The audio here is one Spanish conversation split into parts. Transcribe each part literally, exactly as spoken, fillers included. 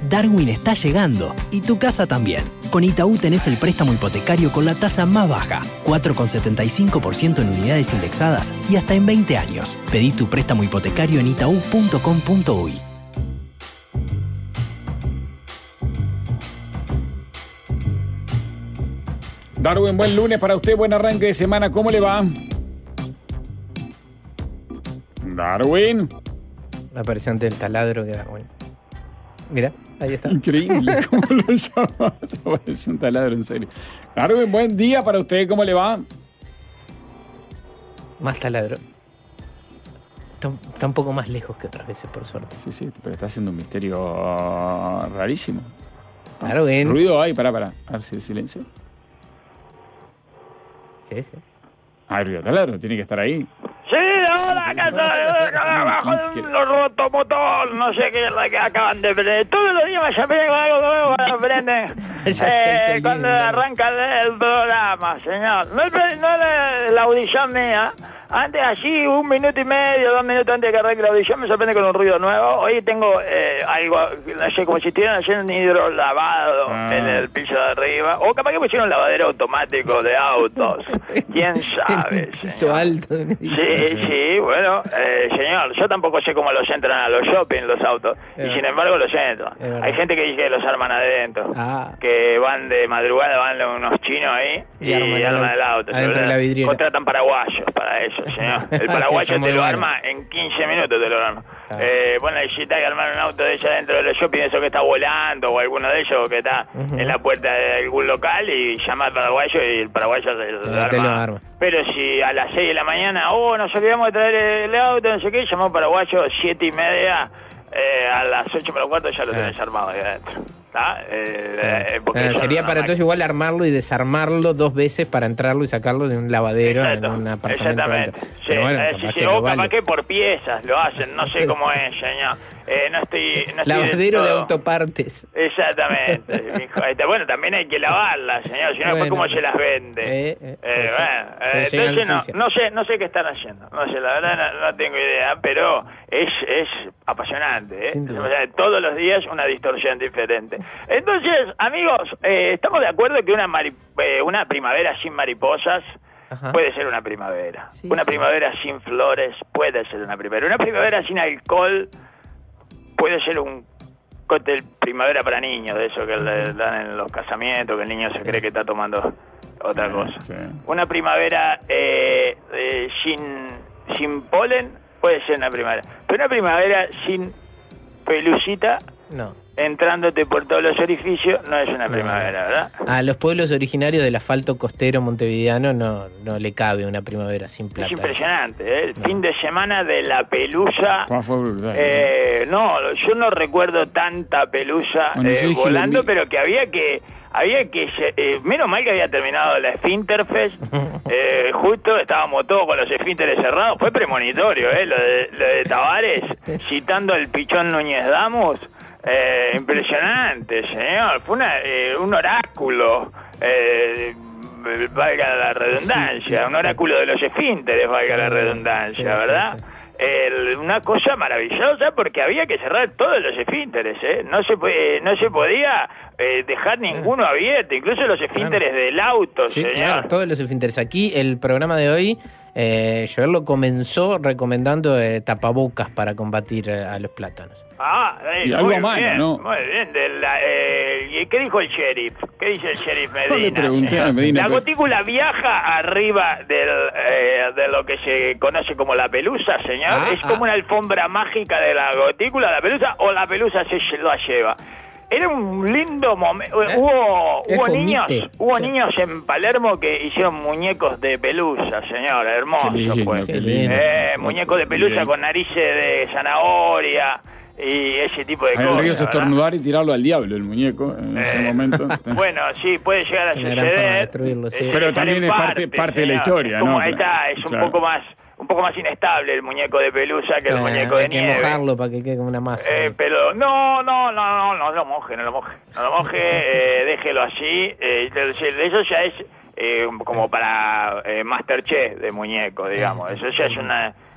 Darwin está llegando y tu casa también. Con Itaú tenés el préstamo hipotecario con la tasa más baja, cuatro coma setenta y cinco por ciento en unidades indexadas y hasta en veinte años. Pedí tu préstamo hipotecario en itaú punto com punto uy. Darwin, buen lunes para usted, buen arranque de semana, ¿cómo le va? Darwin. La aparición del taladro que Darwin. Mira, ahí está. Increíble, ¿cómo lo llama? Es un taladro, en serio. Darwin, buen día para usted, ¿cómo le va? Más taladro. Está, está un poco más lejos que otras veces, por suerte. Sí, sí, pero está haciendo un misterio rarísimo. Darwin. Ruido hay, pará, pará. A ver si hay silencio. Sí, sí. Ah, el ruido taladro, tiene que estar ahí. Sí, ahora acá está abajo de un rotomotor, no sé qué es la que acaban de prender. Todos los días me llaman con algo nuevo cuando prenden. Eh, cuando arranca el programa, señor. No es, no es la audición mía. Antes, así, un minuto y medio, dos minutos antes de que arranque la audición, me sorprende con un ruido nuevo. Hoy tengo eh, algo, no sé, como si estuvieran haciendo un hidrolavado ah. en el piso de arriba. O capaz que pusieron un lavadero automático de autos. ¿Quién sabe? Piso alto. Sí, sí, bueno, eh, señor, yo tampoco sé cómo los entran a los shopping, los autos. Y sin embargo los entran. Hay gente que dice que los arman adentro. Ah. Que van de madrugada, van unos chinos ahí y, y arman, arman el auto. Adentro de la vidriera. Contratan paraguayos para eso. Señor. El paraguayo te lo arma en quince minutos, te lo arma. Claro. Eh, bueno, necesitas que armar un auto de ellos dentro de los shopping, eso que está volando, o alguno de ellos que está uh-huh. en la puerta de algún local, y llama al paraguayo y el paraguayo se lo, arma. Te lo arma. Pero si a las seis de la mañana, oh, nos olvidamos de traer el auto, no sé qué, llamó al paraguayo siete y media, eh, a las ocho para cuarto ya lo ah. tenés armado ahí adentro. Eh, sí. eh, eh, sería para entonces igual armarlo y desarmarlo dos veces para entrarlo y sacarlo de un lavadero. Exacto, en un apartamento. Exactamente. Sí, Pero bueno, eh, capaz sí, que o vale. capaz que por piezas lo hacen, no sé cómo es, señor. Eh, no estoy, no estoy lavadero de autopartes. Exactamente. Bueno, también hay que lavarlas, señor, si no, bueno, ¿cómo se las vende? Eh, eh, eh, bueno, eh, entonces no, no sé, no sé qué están haciendo. No sé, la verdad no, no tengo idea, pero es, es apasionante, ¿eh? O sea, todos los días una distorsión diferente. Entonces, amigos, eh, estamos de acuerdo que una, mari- eh, una primavera sin mariposas Ajá. puede ser una primavera. Sí, una sí. primavera sin flores puede ser una primavera. Una primavera sin alcohol puede ser un cóctel primavera para niños, de eso que le dan en los casamientos, que el niño se cree que está tomando otra cosa. Sí. Una primavera eh, eh, sin, sin polen puede ser una primavera. Pero una primavera sin pelucita... No. Entrándote por todos los orificios, no es una primavera, ¿verdad? A los pueblos originarios del asfalto costero montevideano no, no le cabe una primavera sin plata. Es impresionante, ¿eh? El no. fin de semana de la pelusa. Fue brutal, eh, no, yo no recuerdo tanta pelusa bueno, eh, volando, pero que había que... Había que... Eh, menos mal que había terminado la Esfínterfest. Eh, justo estábamos todos con los esfínteres cerrados. Fue premonitorio, ¿eh? Lo de, lo de Tavares, citando al Pichón Núñez Damus. Eh, impresionante, señor. Fue una, eh, un oráculo, eh, valga la redundancia, sí, sí, un oráculo de los esfínteres, valga la redundancia, sí, ¿verdad? Sí, sí. El, una cosa maravillosa, porque había que cerrar todos los esfínteres, ¿eh? No se, eh, no se podía eh, dejar ninguno abierto, incluso los esfínteres claro. del auto, sí, señor. Claro, todos los esfínteres. Aquí el programa de hoy, eh, Joel lo comenzó recomendando eh, tapabocas para combatir eh, a los plátanos. Ah, eh, y algo a mano, bien, ¿no? Muy bien. De la, eh, ¿Qué dijo el sheriff? ¿Qué dice el sheriff Medina? No le pregunté a Medina. La gotícula viaja arriba del, eh, de lo que se conoce como la pelusa, señor. Ah, es como ah. una alfombra mágica de la gotícula, la pelusa, o la pelusa se la lleva. Era un lindo momento. ¿Eh? Hubo, hubo niños, hubo sí. niños en Palermo que hicieron muñecos de pelusa, señor. Hermoso, lindo, pues. Eh, muñecos de pelusa con narices de zanahoria. Y ese tipo de cosas. El río es estornudar y tirarlo al diablo, el muñeco, en eh, ese momento. Bueno, sí, puede llegar a suceder. Sí. Pero también es parte, parte de la historia, como ¿no? Ahí está, es claro. un poco más un poco más inestable el muñeco de pelusa que el eh, muñeco de hay nieve. Hay que mojarlo para que quede como una masa. Eh, pero no, no, no, no, no lo moje, no lo moje. No lo moje, eh, déjelo así. Eh, eso ya es eh, como para eh, Masterchef de muñeco, digamos. Eso ya es una...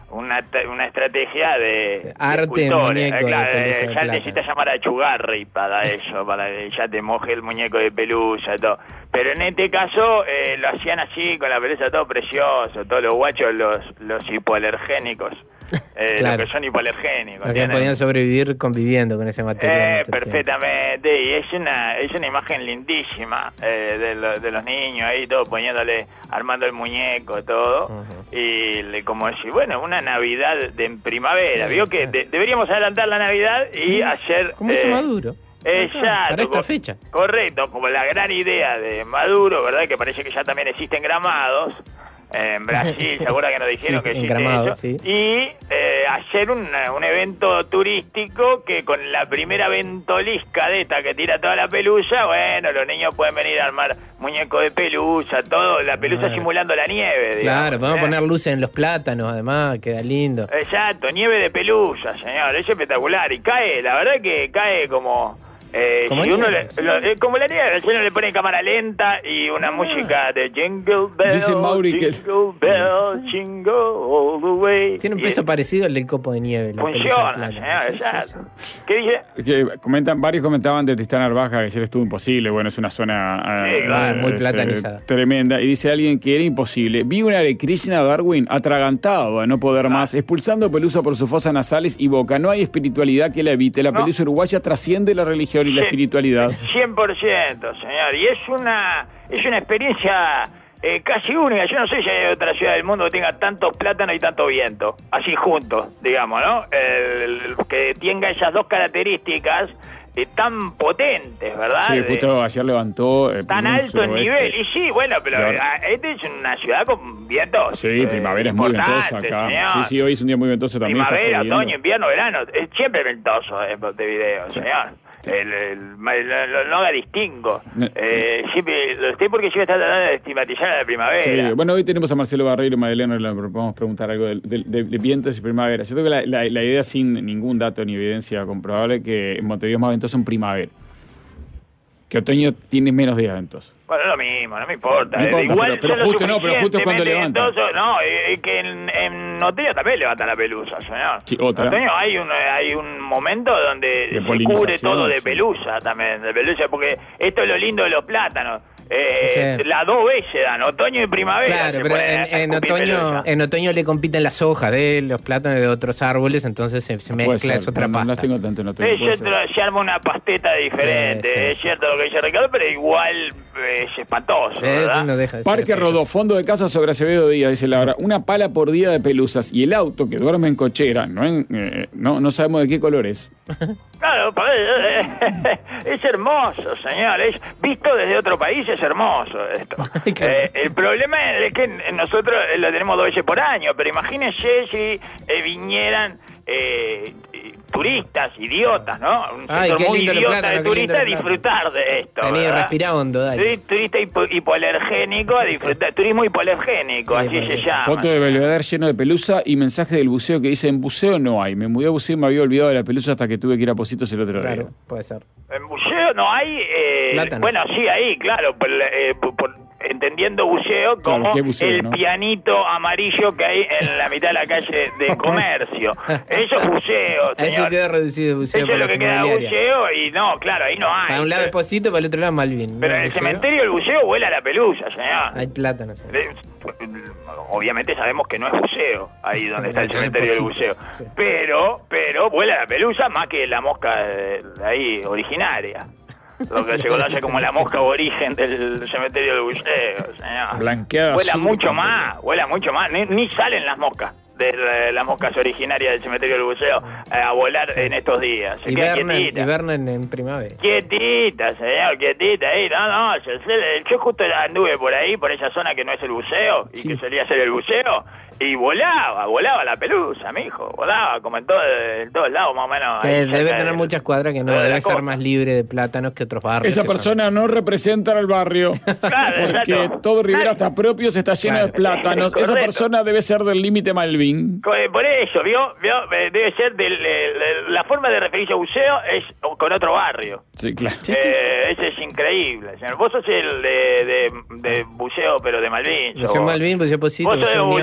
una, una estrategia de arte de muñeco eh, claro, de pelusa de ya necesitas llamar a Chugarri para eso, para que ya te moje el muñeco de pelusa y todo. Pero en este caso eh, lo hacían así, con la pelusa todo precioso, todos los guachos, los, los hipoalergénicos. Eh, claro. Los que son hipoalergénicos. Los que podían sobrevivir conviviendo con ese material. Eh, perfectamente, y es una es una imagen lindísima eh, de, lo, de los niños ahí, todo poniéndole, armando el muñeco, todo. Uh-huh. Y le, como decir, bueno, una Navidad de en primavera. Sí, Vio sí. que de, deberíamos adelantar la Navidad y sí. hacer... Como hizo eh, Maduro. Exacto. Para esta fecha. Correcto, como la gran idea de Maduro, ¿verdad? Que parece que ya también existen gramados. En Brasil, ¿se acuerda que nos dijeron sí, que existe Gramado, eso? Sí. Y eh, hacer un, un evento turístico que con la primera ventolisca de esta que tira toda la pelusa, bueno, los niños pueden venir a armar muñecos de pelusa, todo, la pelusa ah. simulando la nieve. Digamos, claro, podemos ¿eh? poner luces en los plátanos, además, queda lindo. Exacto, nieve de pelusa, señor, es espectacular. Y cae, la verdad que cae como... Eh, como, si uno nieve, le, lo, eh, como la nieve, si uno le pone cámara lenta y una ah. música de Jingle Bell, Dice Mauri Jingle que... Bell, Jingle All the Way. Tiene un peso y parecido al del copo de nieve. La funciona, señor, sí, exacto. Sí, sí. ¿Qué dice? Que comentan, varios comentaban de Tristán Arbaja que ayer estuvo imposible. Bueno, es una zona sí, eh, claro, muy platanizada. Este, tremenda. Y dice alguien que era imposible. Vi una de Krishna Darwin atragantado a no poder ah. más, expulsando pelusa por sus fosas nasales y boca. No hay espiritualidad que la evite. La no. pelusa uruguaya trasciende la religión y sí. la espiritualidad. cien por ciento, señor. Y es una es una experiencia eh, casi única. Yo no sé si hay otra ciudad del mundo que tenga tantos plátanos y tanto viento, así juntos, digamos, ¿no? El, el, que tenga esas dos características eh, tan potentes, ¿verdad? Sí, justo de, ayer levantó... Eh, tan alto el nivel. Y sí, bueno, pero claro. Esta es una ciudad con vientos. Sí, primavera eh, es muy ventosa acá. Señor. Sí, sí, hoy es un día muy ventoso también. Primavera, otoño, invierno, verano. Es siempre ventoso en Montevideo, sí. señor. El, el, el, el, no haga distingo. Eh, siempre, lo sé porque yo está tratando de estigmatizar a la primavera. Sí, bueno, hoy tenemos a Marcelo Barreiro y Madeleine, le podemos preguntar algo de, de, de, de vientos y primavera. Yo creo que la, la, la idea, sin ningún dato ni evidencia comprobable, que en Montevideo es más ventoso en primavera. Que otoño tiene menos días ventosos. Bueno, lo mismo, no me importa. Sí, no eh, importa igual pero, pero justo no, pero justo es cuando levanta. Ventoso, no, eh, que en, en otoño también levanta la pelusa, señor. Sí, otra. En otoño hay un, hay un momento donde de se cubre todo de pelusa sí. también, de pelusa, porque esto es lo lindo de los plátanos. Eh, sí. Las dos veces dan, otoño y primavera. Claro, pero en, en, otoño, en otoño le compiten las hojas de los plátanos de otros árboles, entonces se, se mezcla esa otra no, pasta. No las tengo tanto en otoño. Es cierto, se arma una pasteta diferente, sí, sí. es cierto lo que dice Ricardo, pero igual eh, es espantoso, ¿verdad? No deja de Parque Rodó, fondo de casa sobre Acevedo Díaz, dice Laura, una pala por día de pelusas y el auto que duerme en cochera, no, en, eh, no, no sabemos de qué color es. Claro, es hermoso, señor. Es, visto desde otro país es hermoso esto. eh, el problema es que nosotros lo tenemos dos veces por año, pero imagínense si eh, vinieran eh, turistas, idiotas, ¿no? Un Ay, sector muy lindo idiota de turistas a disfrutar de esto. Vení a respirar hondo, dale. Turista hipo, hipoalergénico a disfrutar. Turismo hipoalergénico, sí, así se llama. Foto de Belvedere lleno de pelusa y mensaje del buceo que dice, en buceo no hay. Me mudé a buceo y me había olvidado de la pelusa hasta que tuve que ir a Positos el otro claro, día. Puede ser. En buceo no hay... Eh, bueno, sí, ahí, claro, por, eh, por, por entendiendo buceo como claro, buceo, el ¿no? pianito amarillo que hay en la mitad de la calle de Comercio. Eso es buceo, señor. Eso queda reducido buceo. Eso es lo que queda buceo y no, claro, ahí no hay. Para un lado es Posito, para el otro lado Malvin. Pero en el buceo? Cementerio el buceo vuela la pelusa, señor. Hay plátanos. Obviamente sabemos que no es buceo, ahí donde está el cementerio del buceo. Sí. Pero, pero vuela la pelusa más que la mosca de ahí originaria. Lo que se conoce como la mosca aborigen del cementerio del buceo, señor. Blanqueada. Vuela azul, mucho más, vuela mucho más. Ni, ni salen las moscas de la, las moscas originarias del cementerio del buceo eh, a volar sí. en estos días. Se hibernan, hibernan en primavera. Quietita, señor, quietita ahí. No, no, yo, yo justo anduve por ahí, por esa zona que no es el buceo y sí. que solía ser el buceo. Y volaba, volaba la pelusa, mijo, volaba como en, todo, en todos lados más o menos. Que debe tener de, muchas cuadras que no de debe ser costa. Más libre de plátanos que otros barrios. Esa persona son... no representa al barrio, claro, porque exacto. todo Rivera hasta propio se está lleno claro. de plátanos. Esa persona debe ser del límite Malvin. Por eso, ¿vio? ¿Vio? Debe ser del, la forma de referirse a buceo es con otro barrio. Sí, claro. Eh, sí, sí, sí. Ese es increíble. Señor. Vos sos el de, de, de buceo, pero de Malvin. Buceo Malvin, buceo Posito. Vos sos de buceo Posito.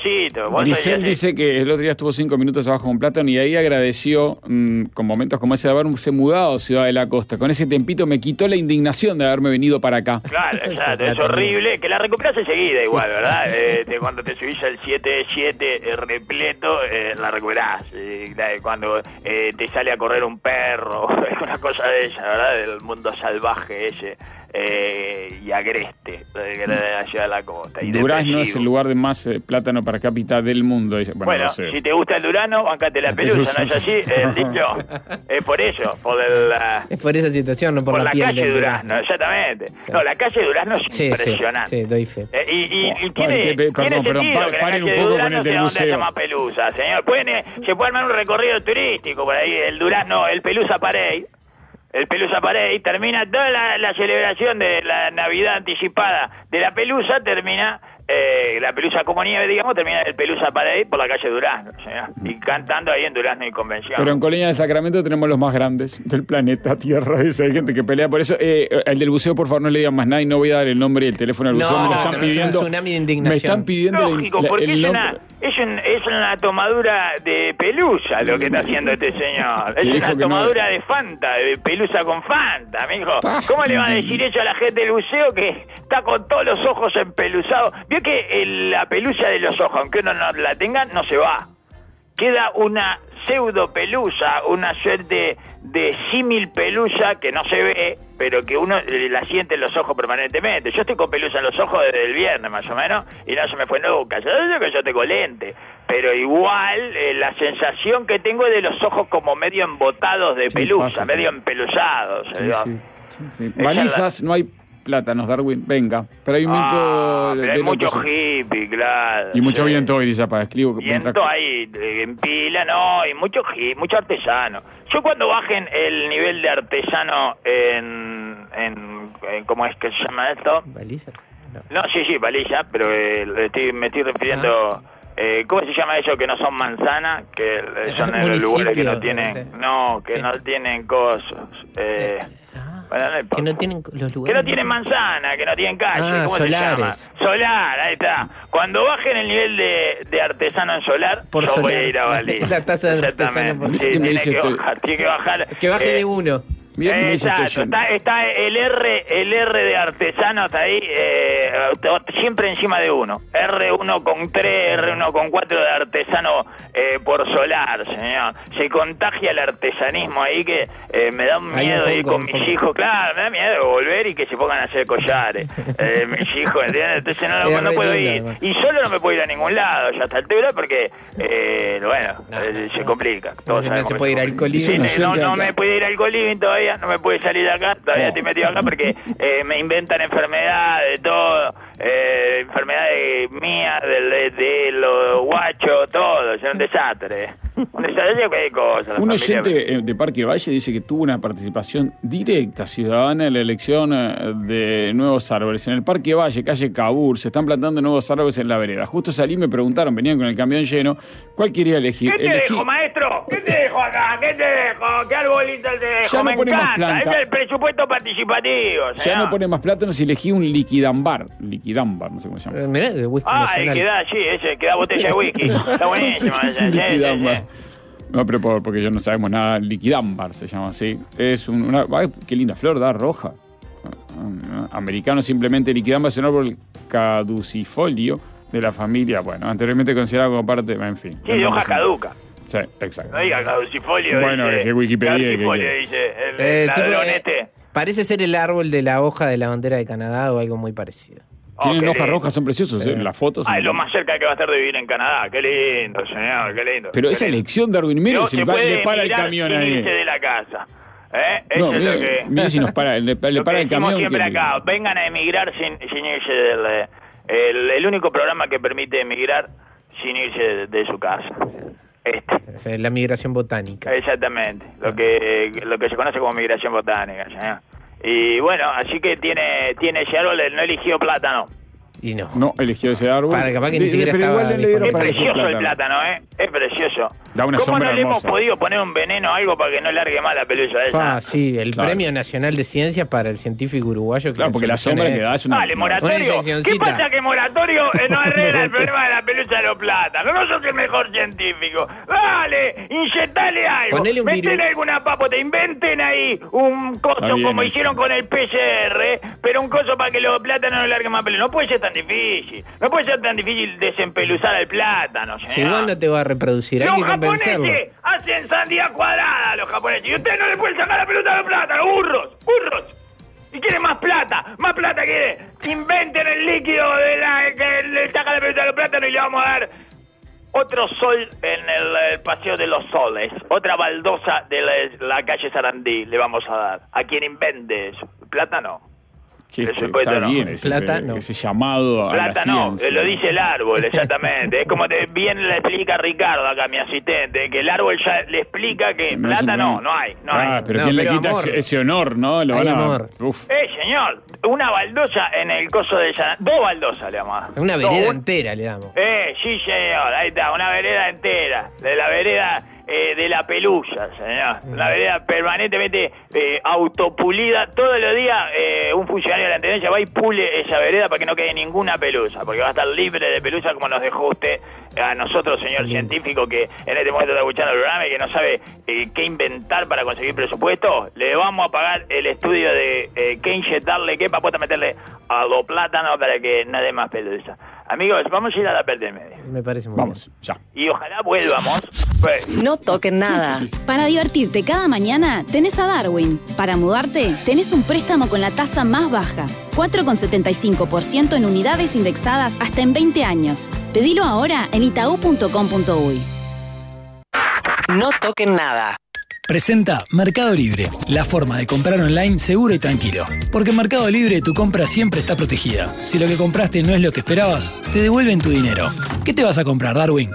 Diosito. Grisel dice que el otro día estuvo cinco minutos abajo con plátano y ahí agradeció, mmm, con momentos como ese de haberse mudado a Ciudad de la Costa. Con ese tempito me quitó la indignación de haberme venido para acá. Claro, exacto, es horrible. Que la recuperas enseguida igual, sí, ¿verdad? Sí. Eh, te, cuando te subís al siete siete repleto, eh, la recuperás. Eh, cuando eh, te sale a correr un perro, una cosa de esa, ¿verdad? Del mundo salvaje ese. Eh, y agreste de la ciudad de la costa. Y Durazno es el lugar de más eh, plátano per cápita del mundo. Bueno, bueno no sé. Si te gusta el Durazno, bancate la, la pelusa, ¿no es así? El dicho es por eso, por el, es por esa situación, no por, por la, la piel calle del Durazno, Durazno. Exactamente. No, la calle Durazno es sí, impresionante. Sí, sí, doy fe. Eh, y, y, y oh, tiene, que, tiene perdón, sentido perdón, pa, que paren la calle un poco Durazno con el del sea donde museo. haya más pelusa, señor. Pueden, se puede armar un recorrido turístico por ahí, el Durazno, el Pelusa Parade. El Pelusa Parade y termina toda la, la celebración de la Navidad anticipada de la Pelusa, termina, eh, la Pelusa como nieve, digamos, termina el Pelusa Parade por la calle Durazno, señor, y cantando ahí en Durazno y Convención. Pero en Colonia de Sacramento tenemos los más grandes del planeta Tierra, dice, hay gente que pelea por eso. Eh, el del buceo, por favor, no le digan más nada y no voy a dar el nombre y el teléfono del buceo. No, me lo están pidiendo. Es un tsunami de indignación. Me están pidiendo Lógico, la, porque el es, nombre. una, es, un, es una tomadura de pelusa lo que está haciendo este señor. Es una tomadura no... de Fanta, de pelusa con Fanta, mijo. ¿Cómo le van a decir eso a la gente del buceo que está con todos los ojos empeluzados? Vio que el, la pelusa de los ojos, aunque uno no la tenga, no se va. Queda una pseudo pelusa, una suerte de símil pelusa que no se ve, pero que uno la siente en los ojos permanentemente. Yo estoy con pelusa en los ojos desde el viernes más o menos y no se me fue nunca. Yo digo que yo tengo lente, pero igual eh, la sensación que tengo es de los ojos como medio embotados de sí, pelusa, pasa, medio sí. empeluzados. Sí, sí, sí, sí. Balizas, la... no hay plátanos, Darwin, venga. Pero hay un viento... Ah, de, pero hay de mucho cosas. hippie, claro. Y mucho sí. viento hoy, dice para escribo. Viento ahí, en pila, no, y mucho hippie, mucho artesano. Yo cuando bajen el nivel de artesano en... en, en ¿cómo es que se llama esto? ¿Baliza? No, no sí, sí, baliza, pero eh, estoy, me estoy refiriendo... Ah. Eh, ¿Cómo se llama eso que no son manzanas? Que son en los lugares que no tienen... No, que ¿Qué? no tienen cosas. Eh... Bueno, no que no tienen los lugares. Que no tienen manzana, que no tienen calle. Ah, ¿Cómo solares. se llama? Solar, ahí está. Cuando bajen el nivel de, de artesano en solar, por yo solar. voy a ir a Bali. La tasa de artesano por sí, tiene, que bajar, tiene que bajar. Que baje eh, de uno. Eh, exacto, está, está el R, el R de artesano está ahí, eh, siempre encima de uno. R uno con tres, R uno con cuatro de artesano eh, por solar, señor. Se contagia el artesanismo ahí que eh, me da un miedo un ir con mis foco. hijos. Claro, me da miedo de volver y que se pongan a hacer collares. eh, mis hijos, ¿entiendes? Entonces no, no, no puedo ir. Man. Y solo no me puedo ir a ningún lado ya a esta altura porque, eh, bueno, no, eh, se complica. No, no se puede ir al Coliving. Sí, no, no me puede ir al Coliving todavía. No me puede salir de acá, todavía no. estoy metido acá porque eh, me inventan enfermedades, todo, eh, enfermedades mías, de, de, de los guachos, todo, es un desastre. Un desastre, qué cosa. Un oyente de Parque Valle dice que tuvo una participación directa ciudadana en la elección de nuevos árboles. En el Parque Valle, calle Cabur, se están plantando nuevos árboles en la vereda. Justo salí y me preguntaron, venían con el camión lleno, ¿cuál quería elegir? ¿Qué te Elegí... dejo, maestro? ¿Qué te dejo acá? ¿Qué te dejo? ¿Qué arbolito te dejo? Ya no me pone encanta. más planta. Es el presupuesto participativo, señor. Ya no pone más plátanos y elegí un liquidambar. Liquidambar, no sé cómo se llama. Eh, mirá, de whisky ah, nacional. el que da, sí, ese, que da botella de whisky. Está buenísimo. No sé ese, es un liquidambar. ese, ese. No, pero porque yo no sabemos nada. Liquidambar se llama así. Es un, una... Ay, qué linda flor, da roja. Americano simplemente liquidambar es un árbol caducifolio de la familia, bueno, anteriormente considerado como parte, en fin. Sí, de hoja caduca. Sí, exacto. No diga caducifolio. Bueno, dice, es que Wikipedia. Caducifolio, que, dice el, eh, el tipo, ladrón eh, este. Parece ser el árbol de la hoja de la bandera de Canadá o algo muy parecido. Tienen oh, hojas rojas, son preciosos, ¿eh? Las fotos. Ah, son... es lo más cerca que va a estar de vivir en Canadá. Qué lindo, señor, qué lindo. Pero qué esa lindo. elección, Darwin, mire, si se va, puede le para el mirar camión sin ahí. irse de la casa. ¿Eh? Eso No, es mire, lo que... mire si nos para, le, le para que el camión. siempre que... acá, vengan a emigrar sin, sin irse del... El, el único programa que permite emigrar sin irse de, de su casa. Este. La migración botánica. Exactamente, lo que lo que se conoce como migración botánica, señor. Y bueno, así que tiene tiene ese árbol, no eligió plátano. Y no. No eligió ese árbol. Para capaz que ni siquiera pero estaba igual le dieron Es para precioso elegir el plátano, ¿eh? Es precioso. Da una ¿Cómo sombra no le hemos hermosa. podido poner un veneno o algo para que no largue más la pelusa esa? Ah, sí, el Claro. Premio Nacional de Ciencias para el científico uruguayo. Que Claro, porque la sombra que da es una... Dale, moratorio. Una ¿Qué inyeccioncita. pasa que moratorio eh, no arregla el problema de la pelusa de los plátanos? No sos el mejor científico. Dale, inyectale algo. Ponele un Metele virus. alguna papota. Inventen ahí un coso Está bien como eso. hicieron con el P C R, pero un coso para que los plátanos no larguen más pelusa. No puede ser tan difícil. No puede ser tan difícil desempeluzar al plátano, señor. Si igual no te va a reproducir, hay Los que convencerlo. japoneses hacen sandía cuadrada, los japoneses. Y ustedes no le pueden sacar la pelota a los plátanos. ¡Burros! ¡Burros! Y quieren más plata. Más plata quiere. Inventen el líquido de la que le saca la pelota a los plátanos y le vamos a dar otro sol en el, el Paseo de los Soles. Otra baldosa de la, la calle Sarandí le vamos a dar. A quien invente eso. Plátano. Sí, Ese está puesto no. bien ese, Plata, no. ese llamado a Plata la no, ciencia. eh, lo dice el árbol, exactamente. Es como te, bien le explica Ricardo acá, mi asistente, que el árbol ya le explica que No es plata un- no, no hay, no ah, hay. pero No, ¿quién pero le quita amor. ese, ese honor, no? Lo Hay van a... amor. Uf. Eh, señor, una baldosa en el coso de San... Dos baldosas le vamos a dar. Una Dos, vereda un- entera le damos. Eh, sí, señor, ahí está, una vereda entera. De la vereda eh, de la pelusa, señor. Una vereda permanentemente eh, autopulida. Todos los días eh, un funcionario de la Intendencia va y pule esa vereda para que no quede ninguna pelusa, porque va a estar libre de pelusa como nos dejó usted a nosotros, señor científico, que en este momento está escuchando el programa y que no sabe eh, qué inventar para conseguir presupuesto. Le vamos a pagar el estudio de eh, qué inyectarle, qué papota meterle a los plátanos para que no dé más pelusa. Amigos, vamos a ir a la parte del medio. Me parece muy Vamos, ya. Y ojalá vuelvamos. Pues, No toquen nada. Para divertirte cada mañana, tenés a Darwin. Para mudarte, tenés un préstamo con la tasa más baja. cuatro coma setenta y cinco por ciento en unidades indexadas hasta en veinte años. Pedilo ahora en itaú punto com punto uy. No toquen nada. Presenta Mercado Libre, la forma de comprar online seguro y tranquilo. Porque en Mercado Libre tu compra siempre está protegida. Si lo que compraste no es lo que esperabas, te devuelven tu dinero. ¿Qué te vas a comprar, Darwin?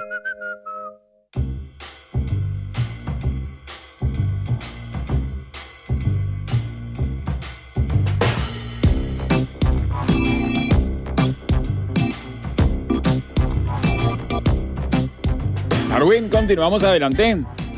Darwin, continuamos adelante.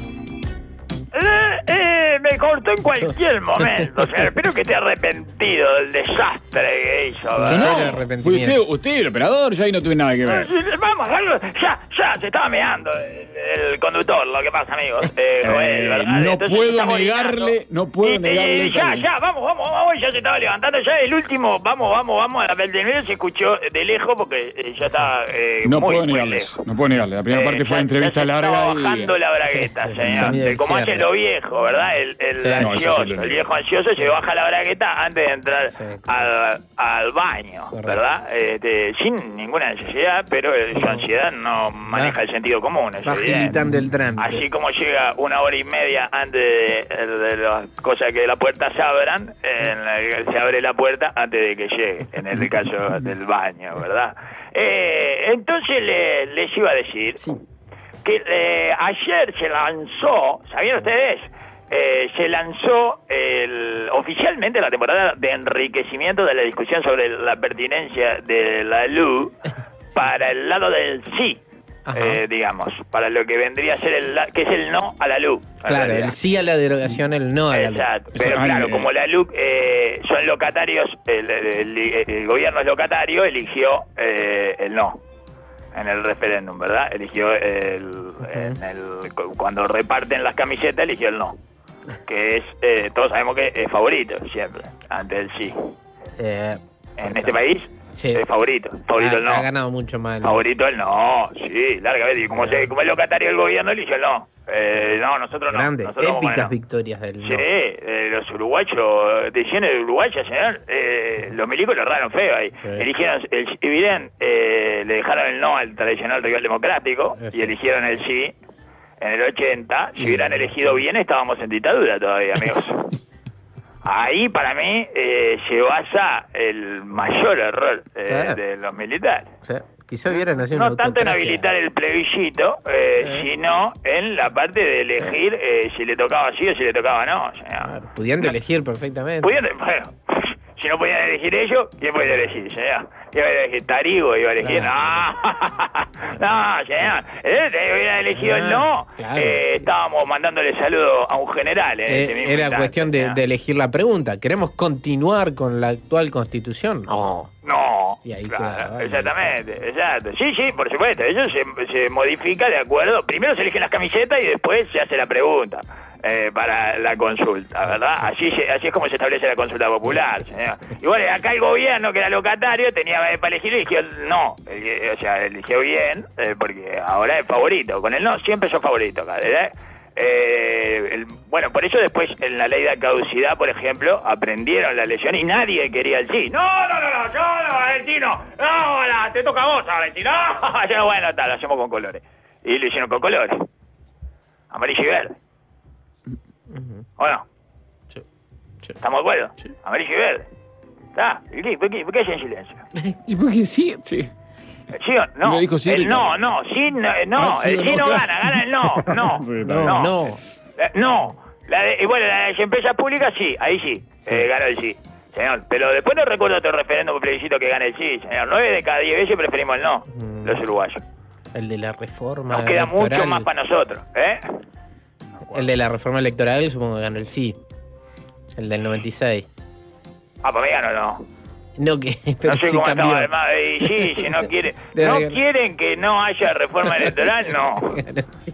eh, eh, me cortó en cualquier momento. O sea, espero que esté arrepentido del desastre que hizo. Que ¿verdad? Sincero no, fue arrepentimiento. usted, usted el operador, yo ahí no tuve nada que ver. Eh, Vamos, algo- ya, ya, se estaba meando el, el conductor, lo que pasa, amigos. Eh, Joel, Eh, ¿verdad? no Entonces puedo se está negarle, orinando. no puedo Y- y- negarle y esa ya, ley. ya, vamos, vamos, vamos, ya se estaba levantando. Ya el último, vamos, vamos, vamos, a la del medio se escuchó de lejos porque eh, ya estaba eh, No muy, puedo muy negarle lejos. eso, no puedo negarle. La primera Eh, parte fue ya- entrevista ya se larga estaba y... bajando la bragueta, El señor. sonido del Eh, Como cierre. hacen los viejos, ¿verdad? El, el Sí. No, eso ansioso, sí lo el viejo ansioso se baja la bragueta antes de entrar Sí, al, al baño, Correcto. ¿verdad? Este, sin ninguna necesidad, pero eh, su ansiedad no maneja Va- el sentido común. es Va evidente. agilitando el trámite. Así como llega una hora y media antes de, de las cosas que la puerta se abran, en la- se abre la puerta antes de que llegue, en el caso del baño, ¿verdad? Eh, entonces le- les iba a decir que eh, ayer se lanzó, ¿sabían ustedes? Eh, se lanzó el, oficialmente la temporada de enriquecimiento de la discusión sobre la pertinencia de la L U para el lado del sí. Ajá. Eh, digamos, para lo que vendría a ser el la- que es el no a la L U. en Claro, realidad. el sí a la derogación, el no a la ley. Exacto, Eso, pero ah, claro, eh, como la L U eh, son locatarios, el, el- el- el gobierno es locatario, eligió eh, el no en el referéndum, ¿verdad? Eligió el, en el cu- cuando reparten las camisetas, eligió el no, que es, eh, todos sabemos que es favorito siempre, ante el sí. Eh, En este país, Sí. es favorito, favorito ha, el no. ha ganado mucho más. Favorito el no, sí, largamente. Y como, se, como es locatario del gobierno, eligió el no. Eh, no, nosotros no. Grandes, nosotros vamos con el épicas no. victorias del Sí, no. eh, los uruguayos, decisiones de uruguayas, señor, eh, los milicos lo erraron feo ahí. Sí. Eligieron el Ibirén, eh, le dejaron el no al tradicional rival democrático Sí. y eligieron el sí en el ochenta. Si hubieran elegido bien, estábamos en dictadura todavía, amigos. Ahí, para mí, eh, se basa el mayor error eh, Claro. de los militares. O sea, quizá hubiera nacido una No tanto en autocracia. habilitar el plebiscito, eh, Eh. sino en la parte de elegir eh, si le tocaba sí o si le tocaba no. señor. Claro, pudiendo elegir perfectamente. Pudiendo- bueno, si no podían elegir ellos, ¿quién podía elegir? señor? Iba a elegir Tarigo, iba a elegir... Claro. No, no, señor. Eh, hubiera elegido ah, el no. Claro. Eh, estábamos mandándole saludo a un general. En eh, ese mismo era instante, cuestión de, de elegir la pregunta. ¿Queremos continuar con la actual Constitución? No. No. Y ahí claro, queda, vale. Exactamente, exacto. Sí, sí, por supuesto. Eso se, se modifica de acuerdo. Primero se eligen las camisetas y después se hace la pregunta. Eh, para la consulta, ¿verdad? Así se, así es como se establece la consulta popular, señor. Y bueno, acá el gobierno, que era locatario, tenía eh, para elegir y eligió el no. El, o sea, eligió bien, eh, porque ahora es favorito. Con el no siempre son favoritos, ¿verdad? Eh, el, bueno, por eso después en la ley de caducidad, por ejemplo, aprendieron la lección y nadie quería el sí. No, no, no, no, yo no, el sí no. No, no, te toca a vos ahora el sí. No, yo, bueno, tal, lo hacemos con colores. Y lo hicieron con colores. Amarillo y verde. Uh-huh. ¿O no? Sí. Sí. ¿Estamos de acuerdo? Sí. Amarillo y verde. ¿Está? ¿Y qué? ¿Por qué, ¿Por qué hacen silencio? ¿Y por qué sí? Sí. ¿Sí o no? Lo dijo sí, el no, no, sí, no, no. Ah, sí, el sí no, no gana, gana el no, no. Sí, no, no. no. La, no. La de, y bueno, la de las empresas públicas sí, ahí sí, sí. Eh, ganó el sí. Señor, pero después no recuerdo otro referéndum o plebiscito que gane el sí, señor. Nueve de cada diez veces preferimos el no, mm. los uruguayos. El de la reforma Nos queda electoral. mucho más para nosotros, ¿eh? El de la reforma electoral supongo que ganó el sí. El del noventa y seis. Ah, para mí ganó no. No, que pero no sé sí cómo cambió. estamos, además, y sí, si no quiere, no quieren que no haya reforma electoral, no. Sí,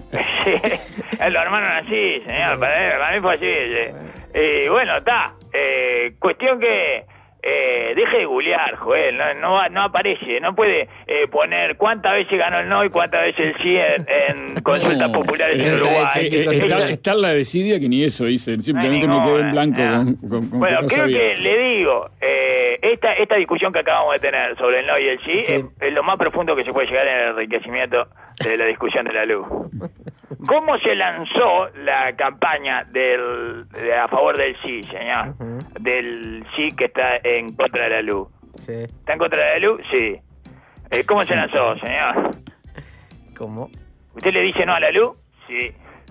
los hermanos así, señor, para mí, para mí fue así. Sí. Y bueno, está. Eh, cuestión que eh, deje de googlear, Joel, no, no, no aparece, no puede eh, poner cuántas veces ganó el no y cuántas veces el sí en, en consultas no, populares en Uruguay. Eh, eh, está, está la desidia que ni eso dicen, simplemente no me quedé en blanco. No. Con, con, con bueno, creo sabía. que le digo, eh, esta esta discusión que acabamos de tener sobre el no y el sí, sí. Es, es lo más profundo que se puede llegar en el enriquecimiento de la discusión de la luz. ¿Cómo se lanzó la campaña del de, a favor del sí, señor? Uh-huh. Del sí que está en contra de la luz. Sí. ¿Está en contra de la luz? Sí. Eh, ¿Cómo se lanzó, señor? ¿Cómo? ¿Usted le dice no a la luz? Sí.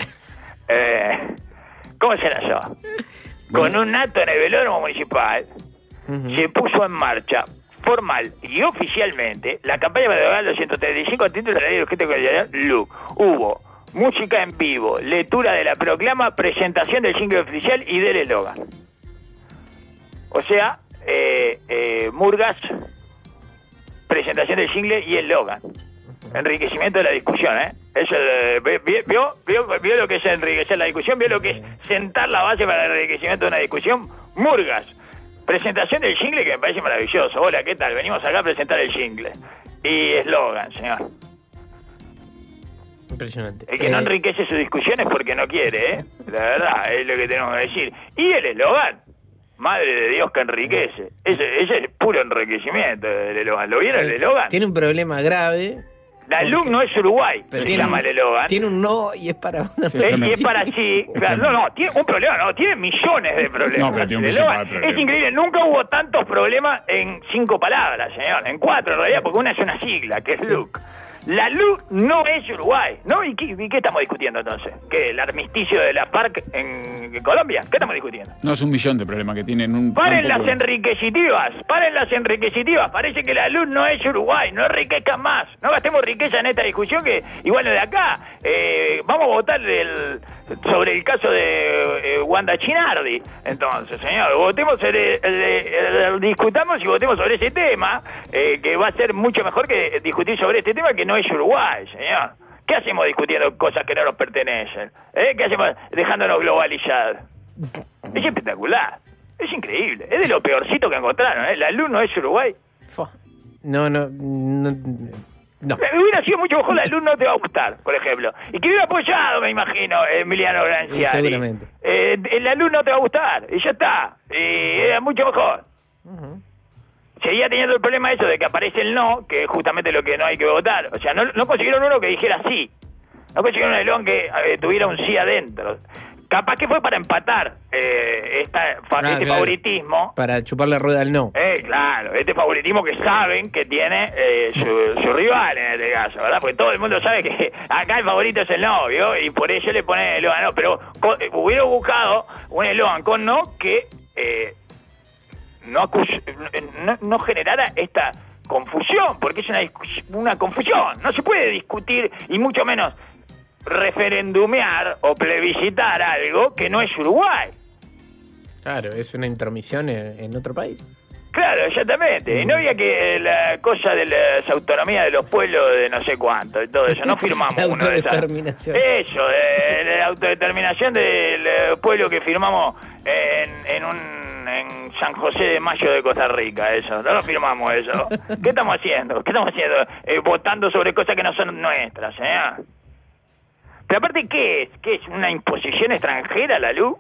Eh, ¿Cómo se lanzó? Con un acto en el velódromo municipal, uh-huh. se puso en marcha formal y oficialmente la campaña para derogar los ciento treinta y cinco artículos de la ley de objeto de luz. Hubo música en vivo, lectura de la proclama, presentación del jingle oficial y del eslogan. O sea, eh, eh, Murgas, presentación del jingle y eslogan. Enriquecimiento de la discusión, ¿eh? Eso, eh, ¿vio, vio, vio, vio lo que es enriquecer la discusión? ¿Vio lo que es sentar la base para el enriquecimiento de una discusión? Murgas, presentación del jingle, que me parece maravilloso. Hola, ¿qué tal? Venimos acá a presentar el jingle. Y eslogan, señor. Impresionante. El que eh... no enriquece su discusión es porque no quiere, ¿eh? La verdad, es lo que tenemos que decir. Y el eslogan, madre de Dios que enriquece. Ese, ese es puro enriquecimiento del eslogan. ¿Lo vieron el eslogan? Tiene un problema grave. La luz no es Uruguay, pero se llama el eslogan. Tiene un no y es para... Sí, es, y es para sí. Claro, no, no, tiene un problema, no, tiene millones de problemas. No, pero tiene un eslogan, problema. Es increíble, nunca hubo tantos problemas en cinco palabras, señor. En cuatro, en realidad, porque una es una sigla, que es sí. Look. La luz no es Uruguay, ¿no? ¿Y qué, y qué estamos discutiendo entonces? ¿Qué? ¿El armisticio de la FARC en, en Colombia? ¿Qué estamos discutiendo? No, es un millón de problemas que tienen un... Paren las enriquecitivas, paren las enriquecitivas. Parece que la luz no es Uruguay, no enriquezcan más. No gastemos riqueza en esta discusión que, igual de acá, eh, vamos a votar el, sobre el caso de eh, Wanda Chinardi. Entonces, señor, votemos, el, el, el, el, discutamos y votemos sobre ese tema, eh, que va a ser mucho mejor que discutir sobre este tema que no es Uruguay, señor. ¿Qué hacemos discutiendo cosas que no nos pertenecen? ¿Eh? ¿Qué hacemos dejándonos globalizar? Es espectacular, es increíble, es de lo peorcito que encontraron, ¿eh? La luz no es Uruguay. No, no, no, no. Hubiera sido mucho mejor, la luz no te va a gustar, por ejemplo. Y que hubiera apoyado, me imagino, Emiliano Granciari. Seguramente. Eh, la luz no te va a gustar, y ya está. Y era mucho mejor. Uh-huh. Seguía teniendo el problema eso de que aparece el no, que es justamente lo que no hay que votar. O sea, no, no consiguieron uno que dijera sí. No consiguieron un eslogan que eh, tuviera un sí adentro. Capaz que fue para empatar eh, esta, fa, ah, este claro. favoritismo. Para chupar la rueda al no. Eh, claro, este favoritismo que saben que tiene eh, su, su rival en este caso, ¿verdad? Porque todo el mundo sabe que acá el favorito es el no, ¿vio? Y por eso le ponen el eslogan no. Pero con, eh, hubiera buscado un eslogan con no que... Eh, No, acus- no, no generara esta confusión, porque es una, una confusión. No se puede discutir, y mucho menos referendumear o plebiscitar algo que no es Uruguay. Claro, es una intromisión en, en otro país. Claro, exactamente. Y no había que la cosa de las autonomías de los pueblos de no sé cuánto y todo eso. No firmamos la uno de esas. autodeterminación. Eso, de la autodeterminación del pueblo que firmamos en, en un en San José de Mayo de Costa Rica. Eso, no lo firmamos eso. ¿Qué estamos haciendo? ¿Qué estamos haciendo? Eh, votando sobre cosas que no son nuestras, ¿eh? Pero aparte, ¿qué es? ¿Qué es? ¿Una imposición extranjera la luz?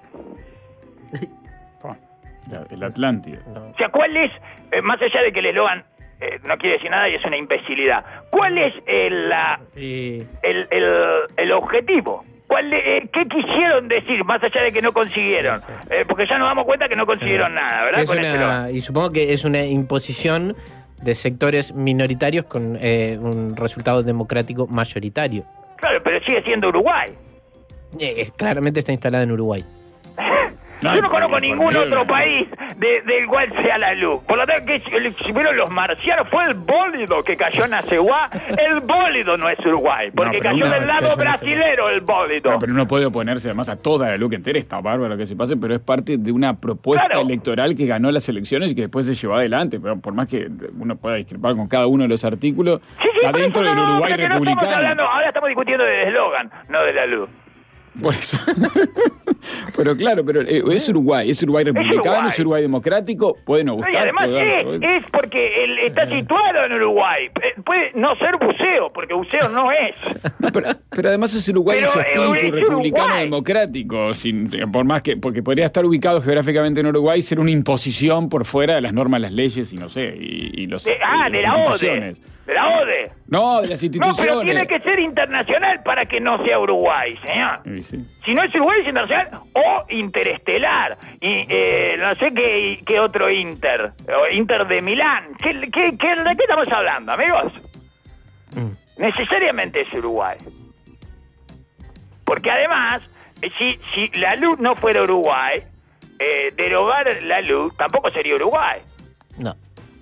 El Atlántida. No. O sea, ¿cuál es, eh, más allá de que el eslogan eh, no quiere decir nada y es una imbecilidad, cuál es el, la, Y... el, el, el objetivo? ¿Cuál eh, ¿Qué quisieron decir, más allá de que no consiguieron? Sí, sí. Eh, porque ya nos damos cuenta que no consiguieron Sí. nada, ¿verdad? Que es Con una- este eslogan. y supongo que es una imposición de sectores minoritarios con eh, un resultado democrático mayoritario. Claro, pero sigue siendo Uruguay. Eh, es- claramente está instalada en Uruguay. No, Yo no conozco por ningún Dios, otro no. país de, del cual sea la luz. Por lo tanto, que si vieron los marcianos, fue el bólido que cayó en Aceguá. El bólido no es Uruguay, porque No, pero cayó una- del lado cayó en brasilero el bólido. No, pero uno puede oponerse además a toda la luz entera, está bárbaro que se pase, pero es parte de una propuesta Claro. electoral que ganó las elecciones y que después se llevó adelante. Pero por más que uno pueda discrepar con cada uno de los artículos, Sí, sí, está por dentro eso del no, no, Uruguay pero que no estamos republicano. hablando, ahora estamos discutiendo del eslogan, no de la luz. Por eso. Pero claro, pero eh, es Uruguay, es Uruguay republicano, Uruguay. es Uruguay democrático, puede no No, gustar. y además puede es, darse- es porque él está situado en Uruguay. Eh, Puede no ser buceo, porque buceo no es. No, pero, pero además es Uruguay en Pero, su eh, espíritu es republicano Uruguay. democrático, sin, por más que, porque podría estar ubicado geográficamente en Uruguay y ser una imposición por fuera de las normas, las leyes y no sé, y, y los De, ah, y de las la O D E. instituciones. De la O D E. No, de las No, instituciones. pero tiene que ser internacional para que no sea Uruguay, señor. Y sí. Si no es Uruguay, es internacional o interestelar. Y eh, no sé qué, qué otro Inter. O Inter de Milán. ¿Qué, qué, qué, ¿De qué estamos hablando, amigos? Mm. Necesariamente es Uruguay. Porque además, eh, si, si la luz no fuera Uruguay, eh, derogar la luz tampoco sería Uruguay. No.